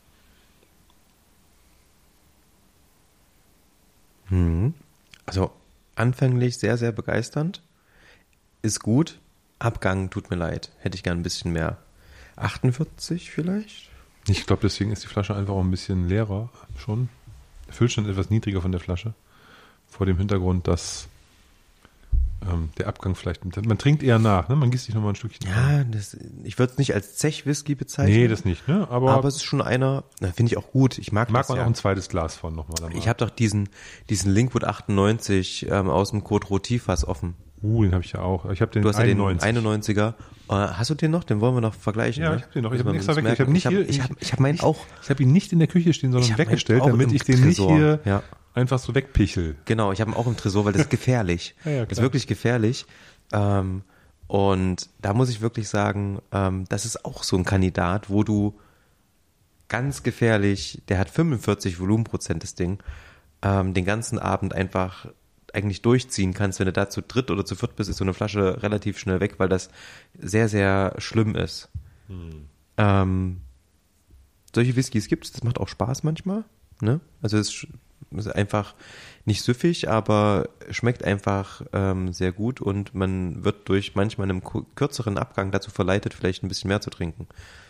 Mhm. Also anfänglich sehr, sehr begeisternd. Ist gut. Abgang tut mir leid. Hätte ich gern ein bisschen mehr. achtundvierzig vielleicht? Ich glaube, deswegen ist die Flasche einfach auch ein bisschen leerer schon. Der Füllstand etwas niedriger von der Flasche. Vor dem Hintergrund, dass ähm, der Abgang vielleicht... Man trinkt eher nach, ne? Man gießt sich nochmal ein Stückchen. Ja, das, ich würde es nicht als Zech-Whisky bezeichnen. Nee, das nicht, ne? Aber, aber es ist schon einer, na, finde ich auch gut. Ich mag, mag das man ja. auch ein zweites Glas von nochmal. danach. Ich habe doch diesen, diesen Linkwood achtundneunzig ähm, aus dem Code Rotifas offen. Uh, den habe ich ja auch. Ich habe den Du hast ja den einundneunzig. einundneunziger. Äh, hast du den noch? Den wollen wir noch vergleichen. Ja, ne? ich hab den noch. Ich Müssen hab wir ihn extra uns weg- ich hab merken. nicht ich hab, hier- ich hab, ich hab meinen auch. Ich habe ihn nicht in der Küche stehen, sondern Ich hab meinen weggestellt, auch damit im ich den nicht Tresor. hier Ja. einfach so wegpichel. Genau, ich habe ihn auch im Tresor, weil das ist gefährlich. Ja, ja, das ist klar. wirklich gefährlich. Ähm, und da muss ich wirklich sagen, ähm, das ist auch so ein Kandidat, wo du ganz gefährlich, der hat fünfundvierzig Volumenprozent, das Ding, ähm, den ganzen Abend einfach eigentlich durchziehen kannst. Wenn du da zu dritt oder zu viert bist, ist so eine Flasche relativ schnell weg, weil das sehr, sehr schlimm ist. Hm. Ähm, solche Whiskys gibt's, das macht auch Spaß manchmal. Ne? Also es ist ist einfach nicht süffig, aber schmeckt einfach ähm, sehr gut und man wird durch manchmal einen ku- kürzeren Abgang dazu verleitet, vielleicht ein bisschen mehr zu trinken.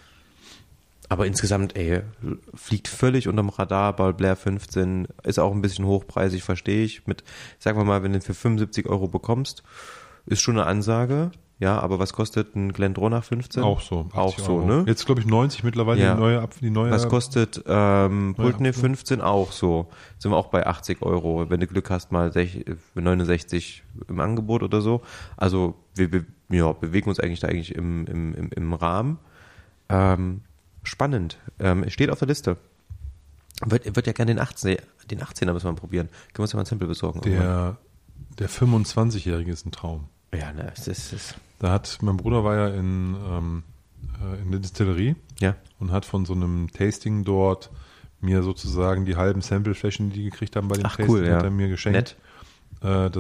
Aber insgesamt, ey, fliegt völlig unterm Radar. Ball Blair fünfzehn ist auch ein bisschen hochpreisig, verstehe ich. Mit, sagen wir mal, wenn du den für fünfundsiebzig Euro bekommst, ist schon eine Ansage. Ja, aber was kostet ein Glendronach fünfzehn? Auch so. Auch achtzig so, Euro. ne? Jetzt glaube ich neunzig mittlerweile Ja. die neue Ab die neue. Was kostet ähm, Neue Pulteney Abfüllung? fünfzehn auch so? Sind wir auch bei achtzig Euro. Wenn du Glück hast, mal sech- neunundsechzig im Angebot oder so. Also wir be ja, bewegen uns eigentlich da eigentlich im, im, im, im Rahmen. Ähm, spannend. Ähm, steht auf der Liste. Wird, wird ja gerne den achtzehn, den achtzehner müssen wir mal probieren. Können wir uns ja mal ein Sample besorgen. der der fünfundzwanzigjährige ist ein Traum. Ja, ne, es ist, es ist Da hat mein Bruder war ja in ähm, äh, in der Distillerie ja. und hat von so einem Tasting dort mir sozusagen die halben Sampleflächen, die die gekriegt haben bei dem Ach, Tasting, cool, ja. hat er mir geschenkt. Nett. Äh, das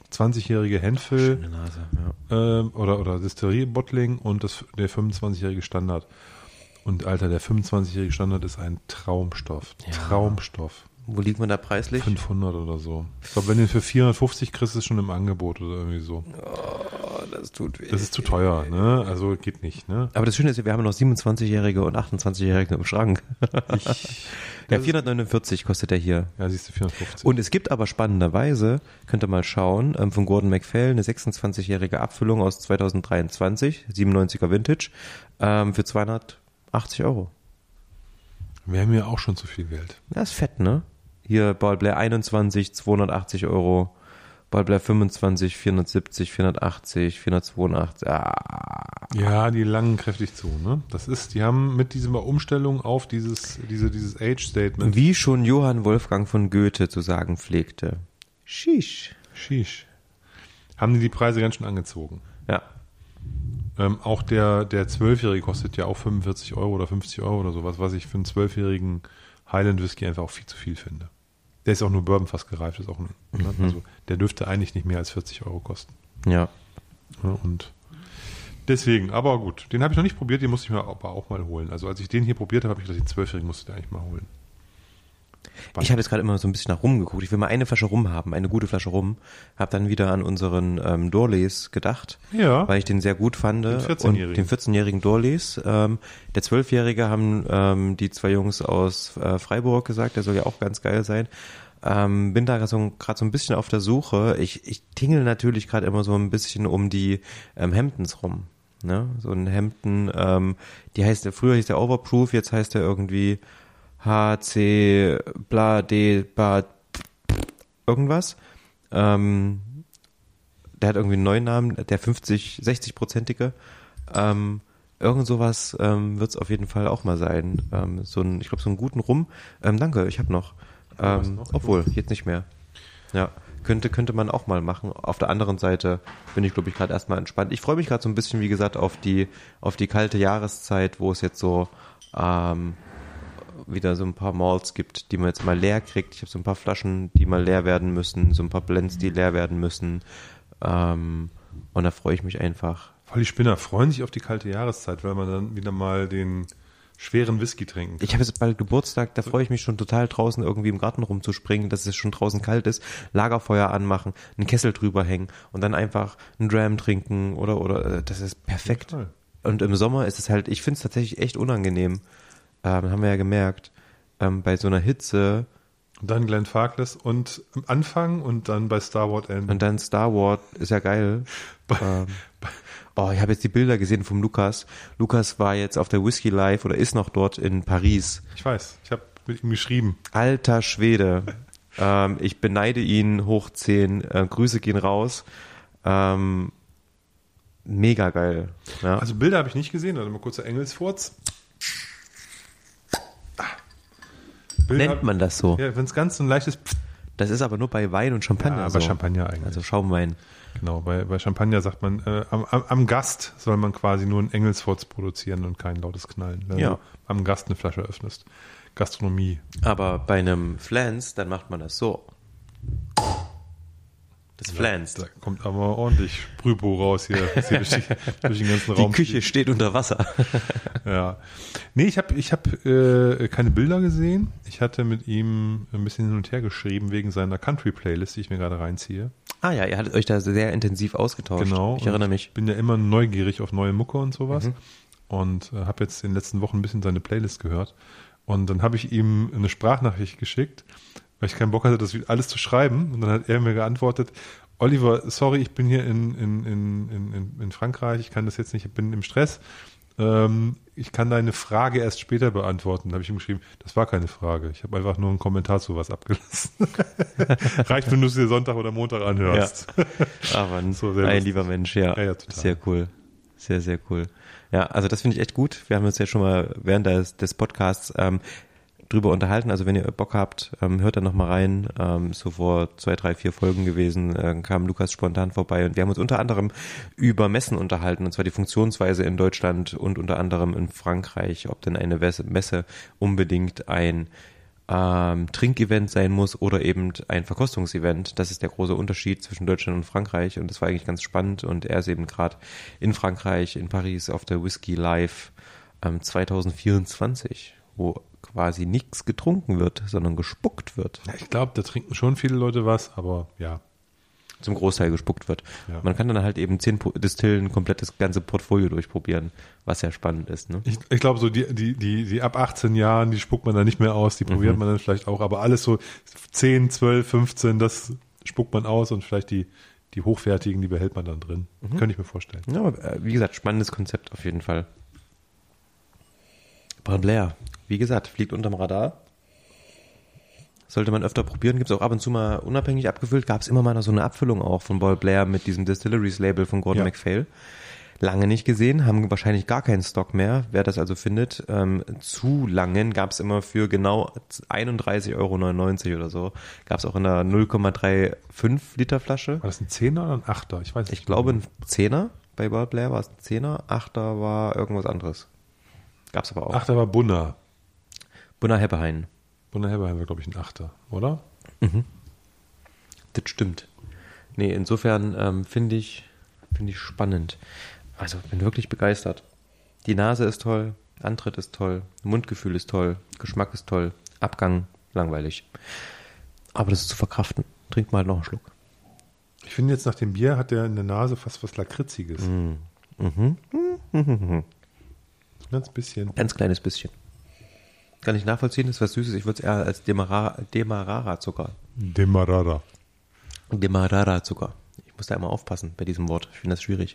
zwanzigjährige Henfill Schöne Nase, ja. ähm, oder, oder Distillerie-Bottling und das, der fünfundzwanzigjährige Standard. Und Alter, der fünfundzwanzigjährige Standard ist ein Traumstoff. Ja. Traumstoff. Wo liegt man da preislich? fünfhundert oder so. Ich glaube, wenn du ihn für vierhundertfünfzig kriegst, ist es schon im Angebot oder irgendwie so. Oh, das tut weh. Das ist zu teuer, ne? Also geht nicht, ne? Aber das Schöne ist, wir haben noch siebenundzwanzigjährige und achtundzwanzigjährige im Schrank. Ich, Ja, vierhundertneunundvierzig kostet er hier. ja, siehst du, vierhundertfünfzig. Und es gibt aber spannenderweise, könnt ihr mal schauen, ähm, von Gordon MacPhail eine sechsundzwanzigjährige Abfüllung aus zweitausenddreiundzwanzig, siebenundneunziger Vintage, ähm, für zweihundertachtzig Euro. Wir haben ja auch schon zu viel Geld. Das ist fett, ne? Hier Ball Blair einundzwanzig, zweihundertachtzig Euro. Ball Blair fünfundzwanzig, vierhundertsiebzig, vierhundertachtzig, vierhundertzweiundachtzig. Ah. Ja, die langen kräftig zu, ne? Das ist, die haben mit dieser Umstellung auf dieses, diese, dieses Age-Statement. Wie schon Johann Wolfgang von Goethe zu sagen pflegte. Shish. Sheesh. Haben die die Preise ganz schön angezogen. Ja. Ähm, auch der, der Zwölfjährige kostet ja auch fünfundvierzig Euro oder fünfzig Euro oder sowas, was ich für einen Zwölfjährigen Highland Whisky einfach auch viel zu viel finde. Der ist auch nur Bourbon fast gereift, ist auch ein, ne? Also der dürfte eigentlich nicht mehr als vierzig Euro kosten. Ja. Ja, und deswegen, aber gut, den habe ich noch nicht probiert, den musste ich mir aber auch mal holen. Also als ich den hier probiert habe, habe ich gedacht, den Zwölfjährigen musste ich eigentlich mal holen. Ich habe jetzt gerade immer so ein bisschen nach Rum geguckt. Ich will mal eine Flasche Rum haben, eine gute Flasche Rum. Habe dann wieder an unseren ähm, Dorleys gedacht, Ja. weil ich den sehr gut fand. Den vierzehnjährigen. Und den vierzehnjährigen Dorleys. Ähm, der Zwölfjährige haben ähm, die zwei Jungs aus äh, Freiburg gesagt, der soll ja auch ganz geil sein. Ähm, bin da gerade so, grad so ein bisschen auf der Suche. Ich, ich tingel natürlich gerade immer so ein bisschen um die ähm, Hamptons rum. Ne? So ein Hampton, ähm, die heißt, früher hieß der Overproof, jetzt heißt der irgendwie H C bla D bla irgendwas. Ähm, der hat irgendwie einen neuen Namen, der fünfzig, sechzig-prozentige. Ähm, irgend sowas ähm, wird es auf jeden Fall auch mal sein. Ähm, so ein, ich glaube, so einen guten Rum. Ähm, danke, ich habe noch. Ähm, noch? obwohl, jetzt nicht mehr. Ja, könnte, könnte man auch mal machen. Auf der anderen Seite bin ich, glaube ich, gerade erstmal entspannt. Ich freue mich gerade so ein bisschen, wie gesagt, auf die, auf die kalte Jahreszeit, wo es jetzt so ähm, wieder so ein paar Malts gibt, die man jetzt mal leer kriegt. Ich habe so ein paar Flaschen, die mal leer werden müssen, so ein paar Blends, die leer werden müssen. Ähm, und da freue ich mich einfach. Voll die Spinner freuen sich auf die kalte Jahreszeit, weil man dann wieder mal den schweren Whisky trinken kann. Ich habe jetzt bald Geburtstag, da freue ich mich schon total draußen irgendwie im Garten rumzuspringen, dass es schon draußen kalt ist, Lagerfeuer anmachen, einen Kessel drüber hängen und dann einfach einen Dram trinken oder, oder, das ist perfekt. Total. Und im Sommer ist es halt, ich finde es tatsächlich echt unangenehm, ähm, haben wir ja gemerkt, ähm, bei so einer Hitze. Und dann Glenn Farkless und am Anfang und dann bei Star Wars enden. Und dann Star Wars, ist ja geil. ähm, oh, ich habe jetzt die Bilder gesehen vom Lukas. Lukas war jetzt auf der Whisky Live oder ist noch dort in Paris. Ich weiß, ich habe mit ihm geschrieben. Alter Schwede. ähm, ich beneide ihn hoch zehn. Äh, Grüße gehen raus. Ähm, mega geil. Ja. Also Bilder habe ich nicht gesehen, also mal kurzer Engelsfurz. Ah. Bilder Nennt man das so? Ja, wenn es ganz so ein leichtes Pft. Das ist aber nur bei Wein und Champagner Ja, so. bei Champagner eigentlich. Also Schaumwein. Genau, bei, bei Champagner sagt man, äh, am, am, am Gast soll man quasi nur einen Engelsfurz produzieren und kein lautes Knallen. Wenn Ja. du am Gast eine Flasche öffnest. Gastronomie. Aber bei einem Flans, dann macht man das so. Das flanst. Da kommt aber ordentlich Sprühbo raus hier, hier durch, die, durch den ganzen Die Raum. Küche steht unter Wasser. Ja. Nee, ich habe ich hab, äh, keine Bilder gesehen. Ich hatte mit ihm ein bisschen hin und her geschrieben wegen seiner Country-Playlist, die ich mir gerade reinziehe. Ah ja, ihr hattet euch da sehr intensiv ausgetauscht. Genau. Ich erinnere Und mich. Ich bin ja immer neugierig auf neue Mucke und sowas. Mhm. Und äh, habe jetzt in den letzten Wochen ein bisschen seine Playlist gehört. Und dann habe ich ihm eine Sprachnachricht geschickt, weil ich keinen Bock hatte, das alles zu schreiben. Und dann hat er mir geantwortet, Oliver, sorry, ich bin hier in, in, in, in, in Frankreich, ich kann das jetzt nicht, ich bin im Stress. Ähm, ich kann deine Frage erst später beantworten. Da habe ich ihm geschrieben, das war keine Frage. Ich habe einfach nur einen Kommentar zu was abgelassen. Reicht, wenn du es dir Sonntag oder Montag anhörst. Ja. Aber ein, So, sehr ein lustig. lieber Mensch, ja. Ja, ja, total. Sehr cool. Sehr, sehr cool. Ja, also das finde ich echt gut. Wir haben uns ja schon mal während des, des Podcasts ähm, drüber unterhalten. Also wenn ihr Bock habt, ähm, hört da noch mal rein. Ähm, so vor zwei, drei, vier Folgen gewesen, äh, kam Lukas spontan vorbei und wir haben uns unter anderem über Messen unterhalten, und zwar die Funktionsweise in Deutschland und unter anderem in Frankreich, ob denn eine Messe unbedingt ein ähm, Trinkevent sein muss oder eben ein Verkostungsevent. Das ist der große Unterschied zwischen Deutschland und Frankreich und das war eigentlich ganz spannend und er ist eben gerade in Frankreich, in Paris auf der Whisky Live ähm, zwanzig vierundzwanzig, wo quasi nichts getrunken wird, sondern gespuckt wird. Ja, ich glaube, da trinken schon viele Leute was, aber ja. Zum Großteil gespuckt wird. Ja. Man kann dann halt eben zehn Distillen komplett das ganze Portfolio durchprobieren, was ja spannend ist. Ne? Ich, ich glaube, so die, die, die, die ab achtzehn Jahren, die spuckt man dann nicht mehr aus, die probiert Mhm. man dann vielleicht auch, aber alles so zehn, zwölf, fünfzehn, das spuckt man aus und vielleicht die, die hochwertigen, die behält man dann drin. Mhm. Könnte ich mir vorstellen. Ja, aber äh, wie gesagt, spannendes Konzept auf jeden Fall. Paul Blair, wie gesagt, fliegt unterm Radar. Sollte man öfter probieren, gibt es auch ab und zu mal unabhängig abgefüllt. Gab es immer mal noch so eine Abfüllung auch von Paul Blair mit diesem Distilleries-Label von Gordon Ja. MacPhail. Lange nicht gesehen, haben wahrscheinlich gar keinen Stock mehr, wer das also findet. Ähm, zu langen gab es immer für genau einunddreißig Euro neunundneunzig oder so. Gab es auch in einer null Komma fünfunddreißig Liter Flasche. War das ein Zehner oder ein Achter? Ich weiß nicht. Ich glaube ein Zehner, bei Paul Blair war es ein Zehner, Achter war irgendwas anderes. Gab es aber auch. Achter war Bunner. Bunner Heppehain. Bunner Heberheim war, glaube ich, ein Achter, oder? Das stimmt. Nee, insofern ähm, finde ich, finde ich spannend. Also bin wirklich begeistert. Die Nase ist toll, Antritt ist toll, Mundgefühl ist toll, Geschmack ist toll, Abgang langweilig. Aber das ist zu verkraften. Trink mal noch einen Schluck. Ich finde jetzt nach dem Bier hat der in der Nase fast was Lakritziges. Mhm. Ein ganz bisschen. Ganz kleines bisschen. Kann ich nachvollziehen, ist was Süßes. Ich würde es eher als Demerara, Demerara-Zucker. Demarara. Demerara-Zucker. Ich muss da immer aufpassen bei diesem Wort. Ich finde das schwierig.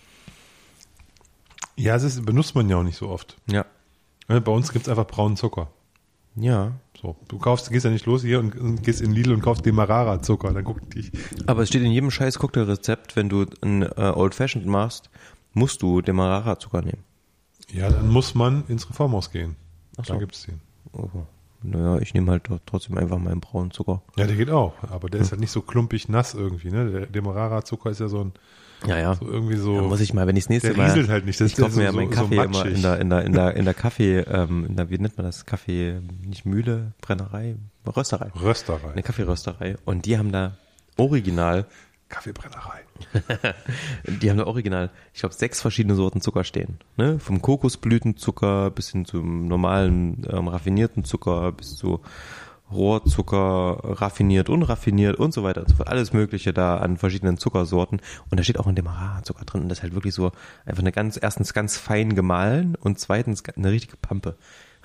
Ja, es ist, benutzt man ja auch nicht so oft. Ja. Bei uns gibt es einfach braunen Zucker. Ja. So, du kaufst, gehst ja nicht los hier und, und gehst in Lidl und kaufst Demarara-Zucker. Dann guckt dich. Aber es steht in jedem scheiß Cocktailrezept, wenn du ein äh, Old Fashioned machst, musst du Demerara-Zucker nehmen. Ja, dann muss man ins Reformhaus gehen. Ach so. Da gibt es den. Oh. Naja, ich nehme halt doch trotzdem einfach meinen braunen Zucker. Ja, der geht auch, aber der ist halt nicht so klumpig nass irgendwie, ne? Der Demerara-Zucker ist ja so ein, Ja, ja. so irgendwie so. Da muss ich mal, wenn ich das nächste der Mal. rieselt halt nicht. Das Ich kaufe ist mir ja ja so- meinen so Kaffee immer matschig. in der, in der, in der, in der Kaffee, ähm, in der, wie nennt man das? Kaffee, nicht Mühle, Brennerei, Rösterei. Rösterei. Eine Kaffeerösterei. Und die haben da original, Kaffeebrennerei. die haben da original, ich glaube, sechs verschiedene Sorten Zucker stehen. Ne? Vom Kokosblütenzucker bis hin zum normalen, ähm, raffinierten Zucker, bis zu Rohrzucker, raffiniert, unraffiniert und so weiter und so fort. Alles Mögliche da an verschiedenen Zuckersorten. Und da steht auch ein Demerara-Zucker drin. Und das ist halt wirklich so einfach eine ganz, erstens ganz fein gemahlen und zweitens eine richtige Pampe.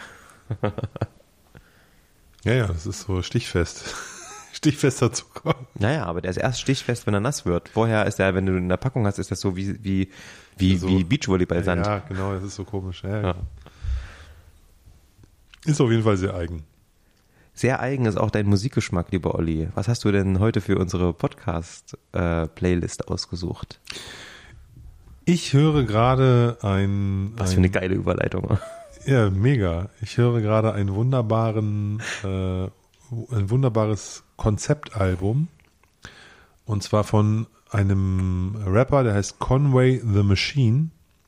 Ja, ja, das ist so stichfest. Stichfester Zucker. Naja, aber der ist erst stichfest, wenn er nass wird. Vorher ist er, wenn du in der Packung hast, ist das so wie, wie, wie, So. wie Beachvolleyball-Sand. Ja, genau, das ist so komisch. Ja, Ja. Ist auf jeden Fall sehr eigen. Sehr eigen ist auch dein Musikgeschmack, lieber Olli. Was hast du denn heute für unsere Podcast-Playlist ausgesucht? Ich höre gerade ein, Was ein für eine geile Überleitung. ja, mega. Ich höre gerade einen wunderbaren, äh, ein wunderbares Konzeptalbum. Und zwar von einem Rapper, der heißt Conway the Machine.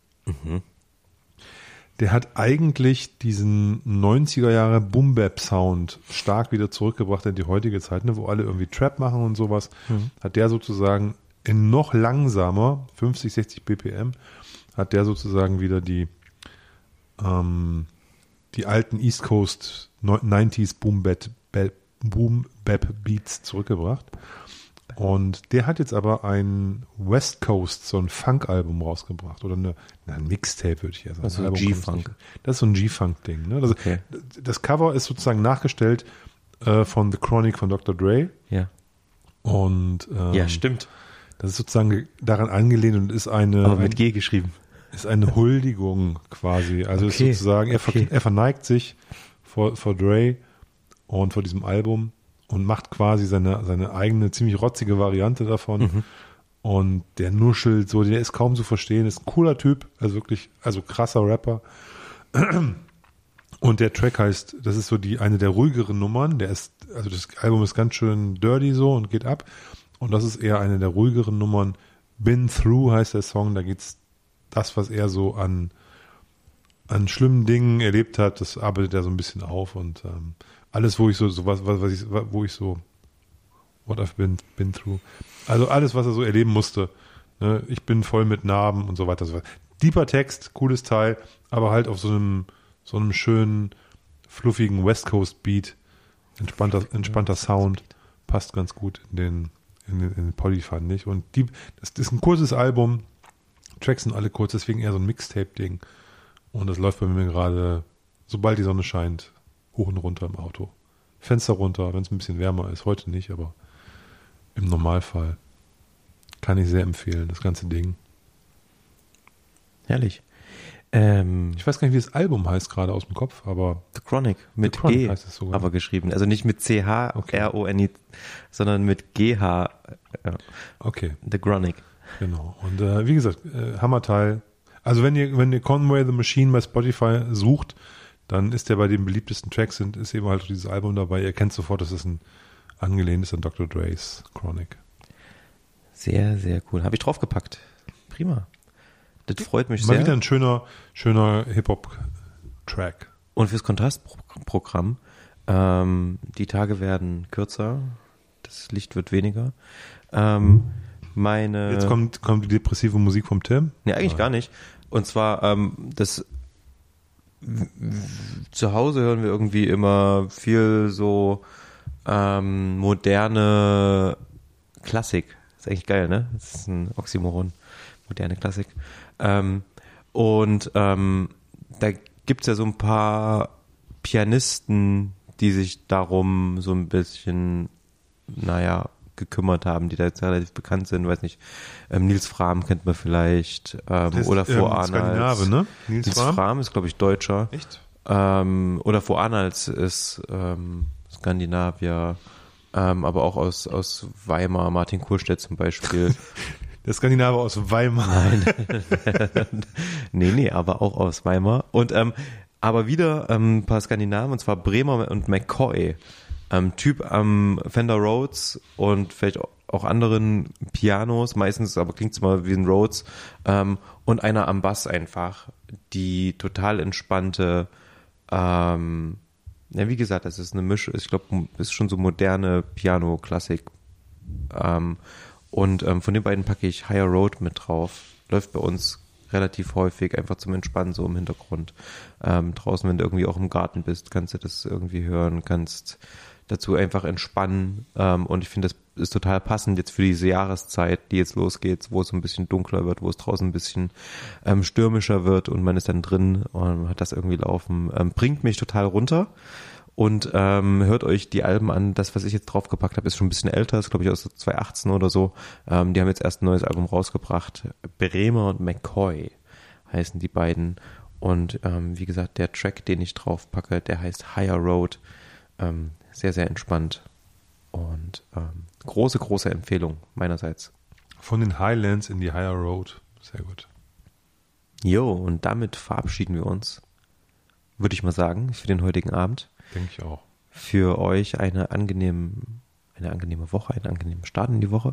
Der hat eigentlich diesen neunziger Jahre Boom-Bap-Sound stark wieder zurückgebracht in die heutige Zeit, ne, wo alle irgendwie Trap machen und sowas. Hat der sozusagen in noch langsamer, fünfzig, sechzig B P M, hat der sozusagen wieder die ähm, die alten East Coast neunziger Boom-Bap Boom-Bap Beats zurückgebracht. Und der hat jetzt aber ein West Coast, so ein Funk-Album rausgebracht. Oder eine, na, ein Mixtape, würde ich ja sagen. Also Ein Album G-Funk. kann man nicht- Das ist so ein G-Funk-Ding. Ne? Also Okay. das Cover ist sozusagen nachgestellt äh, von The Chronic von Doktor Dre. Ja. Und ähm, Ja, stimmt. das ist sozusagen daran angelehnt und ist eine, Aber ein, mit G geschrieben. ist eine Huldigung quasi. Also Okay, ist sozusagen, er, ver- okay. er verneigt sich vor, vor Dre und vor diesem Album und macht quasi seine, seine eigene, ziemlich rotzige Variante davon. Mhm. Und der nuschelt so, der ist kaum zu verstehen, ist ein cooler Typ, also wirklich, also krasser Rapper. Und der Track heißt, das ist so die, eine der ruhigeren Nummern, der ist, also das Album ist ganz schön dirty so und geht ab. Und das ist eher eine der ruhigeren Nummern. Been Through heißt der Song, da geht's das, was er so an, an schlimmen Dingen erlebt hat, das arbeitet er so ein bisschen auf und ähm, alles, wo ich so, so was, was, was ich, wo ich so, what I've been, been through. Also alles, was er so erleben musste. Ne? Ich bin voll mit Narben und so weiter. So weiter. Deeper Text, cooles Teil, aber halt auf so einem, so einem schönen, fluffigen West Coast Beat. Entspannter, entspannter Sound. Passt ganz gut in den, in den, in den Poly, fand ich. Und die, das ist ein kurzes Album. Tracks sind alle kurz, deswegen eher so ein Mixtape-Ding. Und das läuft bei mir gerade, sobald die Sonne scheint, hoch und runter im Auto. Fenster runter, wenn es ein bisschen wärmer ist. Heute nicht, aber im Normalfall kann ich sehr empfehlen, das ganze Ding. Herrlich. Ähm, ich weiß gar nicht, wie das Album heißt gerade aus dem Kopf, aber The Chronic mit The Chronic G heißt es sogar. aber geschrieben. Also nicht mit C H R O N I, okay. sondern mit G H. Ja. Okay. The Chronic. Genau. Und äh, wie gesagt, äh, Hammerteil. Also wenn ihr, wenn ihr Conway the Machine bei Spotify sucht, dann ist der bei den beliebtesten Tracks, sind, ist eben halt dieses Album dabei. Ihr kennt sofort, dass es ein angelehnt ist an Doktor Dre's Chronic. Sehr, sehr cool. Habe ich draufgepackt. Prima. Das freut mich Mal sehr. wieder ein schöner, schöner Hip-Hop-Track. Und fürs Kontrastprogramm, ähm, die Tage werden kürzer, das Licht wird weniger. Ähm, meine Jetzt kommt, kommt die depressive Musik vom Tim? Nee, eigentlich Nein. gar nicht. Und zwar, ähm, das w- w- zu Hause hören wir irgendwie immer viel so ähm, moderne Klassik. Ist eigentlich geil, ne? Das ist ein Oxymoron. Moderne Klassik. Ähm, und ähm, da gibt's ja so ein paar Pianisten, die sich darum so ein bisschen, naja, gekümmert haben, die da jetzt relativ bekannt sind, weiß nicht, ähm, Nils Frahm kennt man vielleicht, ähm, das oder ist, vor ähm, Arnals. Skandinave, ne? Nils, Nils Frahm? Frahm ist, glaube ich, Deutscher. Echt? Ähm, oder vor Arnals ist ähm, Skandinavier, ähm, aber auch aus, aus Weimar, Martin Kurstedt zum Beispiel. Der Skandinavier aus Weimar. Nein. nee, nee, aber auch aus Weimar. Und ähm, aber wieder ähm, ein paar Skandinaven, und zwar Bremer und McCoy. Ähm, Typ am Fender Rhodes und vielleicht auch anderen Pianos, meistens aber klingt es mal wie ein Rhodes, ähm, und einer am Bass einfach, die total entspannte, ähm, ja, wie gesagt, das ist eine Mischung, ich glaube, ist schon so moderne Piano-Klassik. Ähm, und ähm, von den beiden packe ich Higher Road mit drauf. Läuft bei uns relativ häufig, einfach zum Entspannen so im Hintergrund. Ähm, draußen, wenn du irgendwie auch im Garten bist, kannst du das irgendwie hören, kannst dazu einfach entspannen. Ähm, und ich finde, das ist total passend jetzt für diese Jahreszeit, die jetzt losgeht, wo es so ein bisschen dunkler wird, wo es draußen ein bisschen ähm, stürmischer wird und man ist dann drin und hat das irgendwie laufen. Ähm, bringt mich total runter. Und ähm, hört euch die Alben an. Das, was ich jetzt draufgepackt habe, ist schon ein bisschen älter, ist glaube ich aus zwanzig achtzehn oder so. Ähm, die haben jetzt erst ein neues Album rausgebracht. Bremer und McCoy heißen die beiden. Und ähm, wie gesagt, der Track, den ich draufpacke, der heißt Higher Road. Ähm, sehr, sehr entspannt. Und ähm, große, große Empfehlung meinerseits. Von den Highlands in die Higher Road. Sehr gut. Jo, und damit verabschieden wir uns, würde ich mal sagen, für den heutigen Abend. Denke ich auch. Für euch eine angenehme, eine angenehme Woche, einen angenehmen Start in die Woche.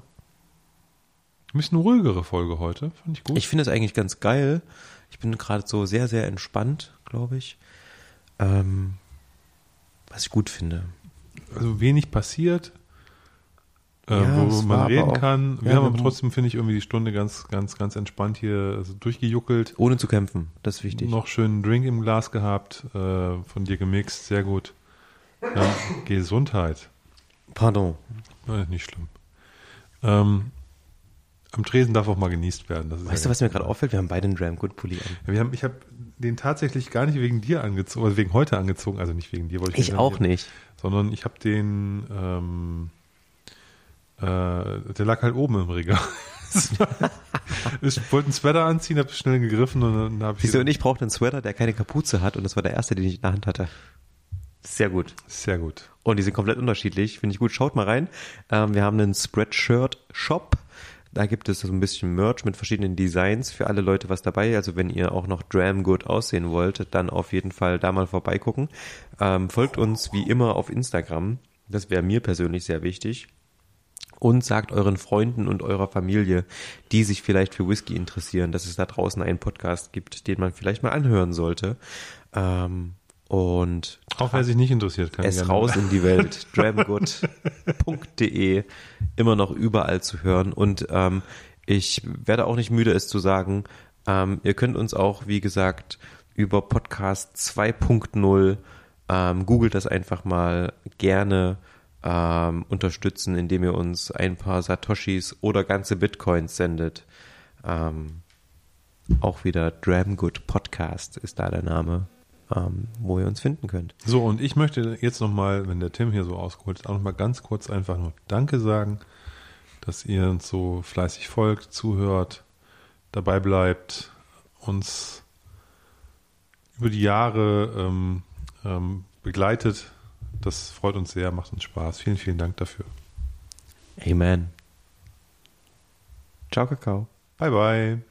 Ein bisschen ruhigere Folge heute, fand ich gut. Ich finde es eigentlich ganz geil. Ich bin gerade so sehr, sehr entspannt, glaube ich. Ähm, was ich gut finde. Also wenig passiert, äh, Ja, wo es man war reden aber auch- kann. Wir ja, haben aber wir- trotzdem, finde ich, irgendwie die Stunde ganz, ganz, ganz entspannt hier also durchgejuckelt. Ohne zu kämpfen, das ist wichtig. Noch schön einen Drink im Glas gehabt, äh, von dir gemixt, sehr gut. Ja, Gesundheit. Pardon. Äh, nicht schlimm. Ähm, am Tresen darf auch mal genießt werden. Das ist Weißt ja du, was mir ganz gerade auffällt? Wir haben beide einen Dram Good Pulli an. Ja, wir haben, ich habe den tatsächlich gar nicht wegen dir angezogen, also wegen heute angezogen, also nicht wegen dir, wollte ich Ich nicht auch sagen, nicht. sondern ich habe den, ähm, äh, der lag halt oben im Regal. Ich wollte einen Sweater anziehen, habe schnell gegriffen und dann habe ich... Siehst du, und ich brauchte einen Sweater, der keine Kapuze hat, und das war der erste, den ich in der Hand hatte. Sehr gut. Sehr gut. Und die sind komplett unterschiedlich, finde ich gut. Schaut mal rein. Ähm, wir haben einen Spreadshirt-Shop. Da gibt es so ein bisschen Merch mit verschiedenen Designs für alle Leute was dabei. Also wenn ihr auch noch Dram Good aussehen wollt, dann auf jeden Fall da mal vorbeigucken. Ähm, folgt uns wie immer auf Instagram. Das wäre mir persönlich sehr wichtig. Und sagt euren Freunden und eurer Familie, die sich vielleicht für Whisky interessieren, dass es da draußen einen Podcast gibt, den man vielleicht mal anhören sollte. Ähm, Und auch wer sich nicht interessiert, kann es gerne raus in die Welt. dramgood punkt de, immer noch überall zu hören. Und ähm, ich werde auch nicht müde, es zu sagen, ähm, ihr könnt uns auch, wie gesagt, über Podcast zwei Punkt null, ähm, googelt das einfach mal, gerne ähm, unterstützen, indem ihr uns ein paar Satoshis oder ganze Bitcoins sendet. Ähm, auch wieder Dramgood Podcast ist da der Name, ähm, wo ihr uns finden könnt. So, und ich möchte jetzt nochmal, wenn der Tim hier so ausgeholt ist, auch nochmal ganz kurz einfach nur Danke sagen, dass ihr uns so fleißig folgt, zuhört, dabei bleibt, uns über die Jahre ähm, ähm, begleitet. Das freut uns sehr, macht uns Spaß. Vielen, vielen Dank dafür. Amen. Ciao, Kakao. Bye, bye.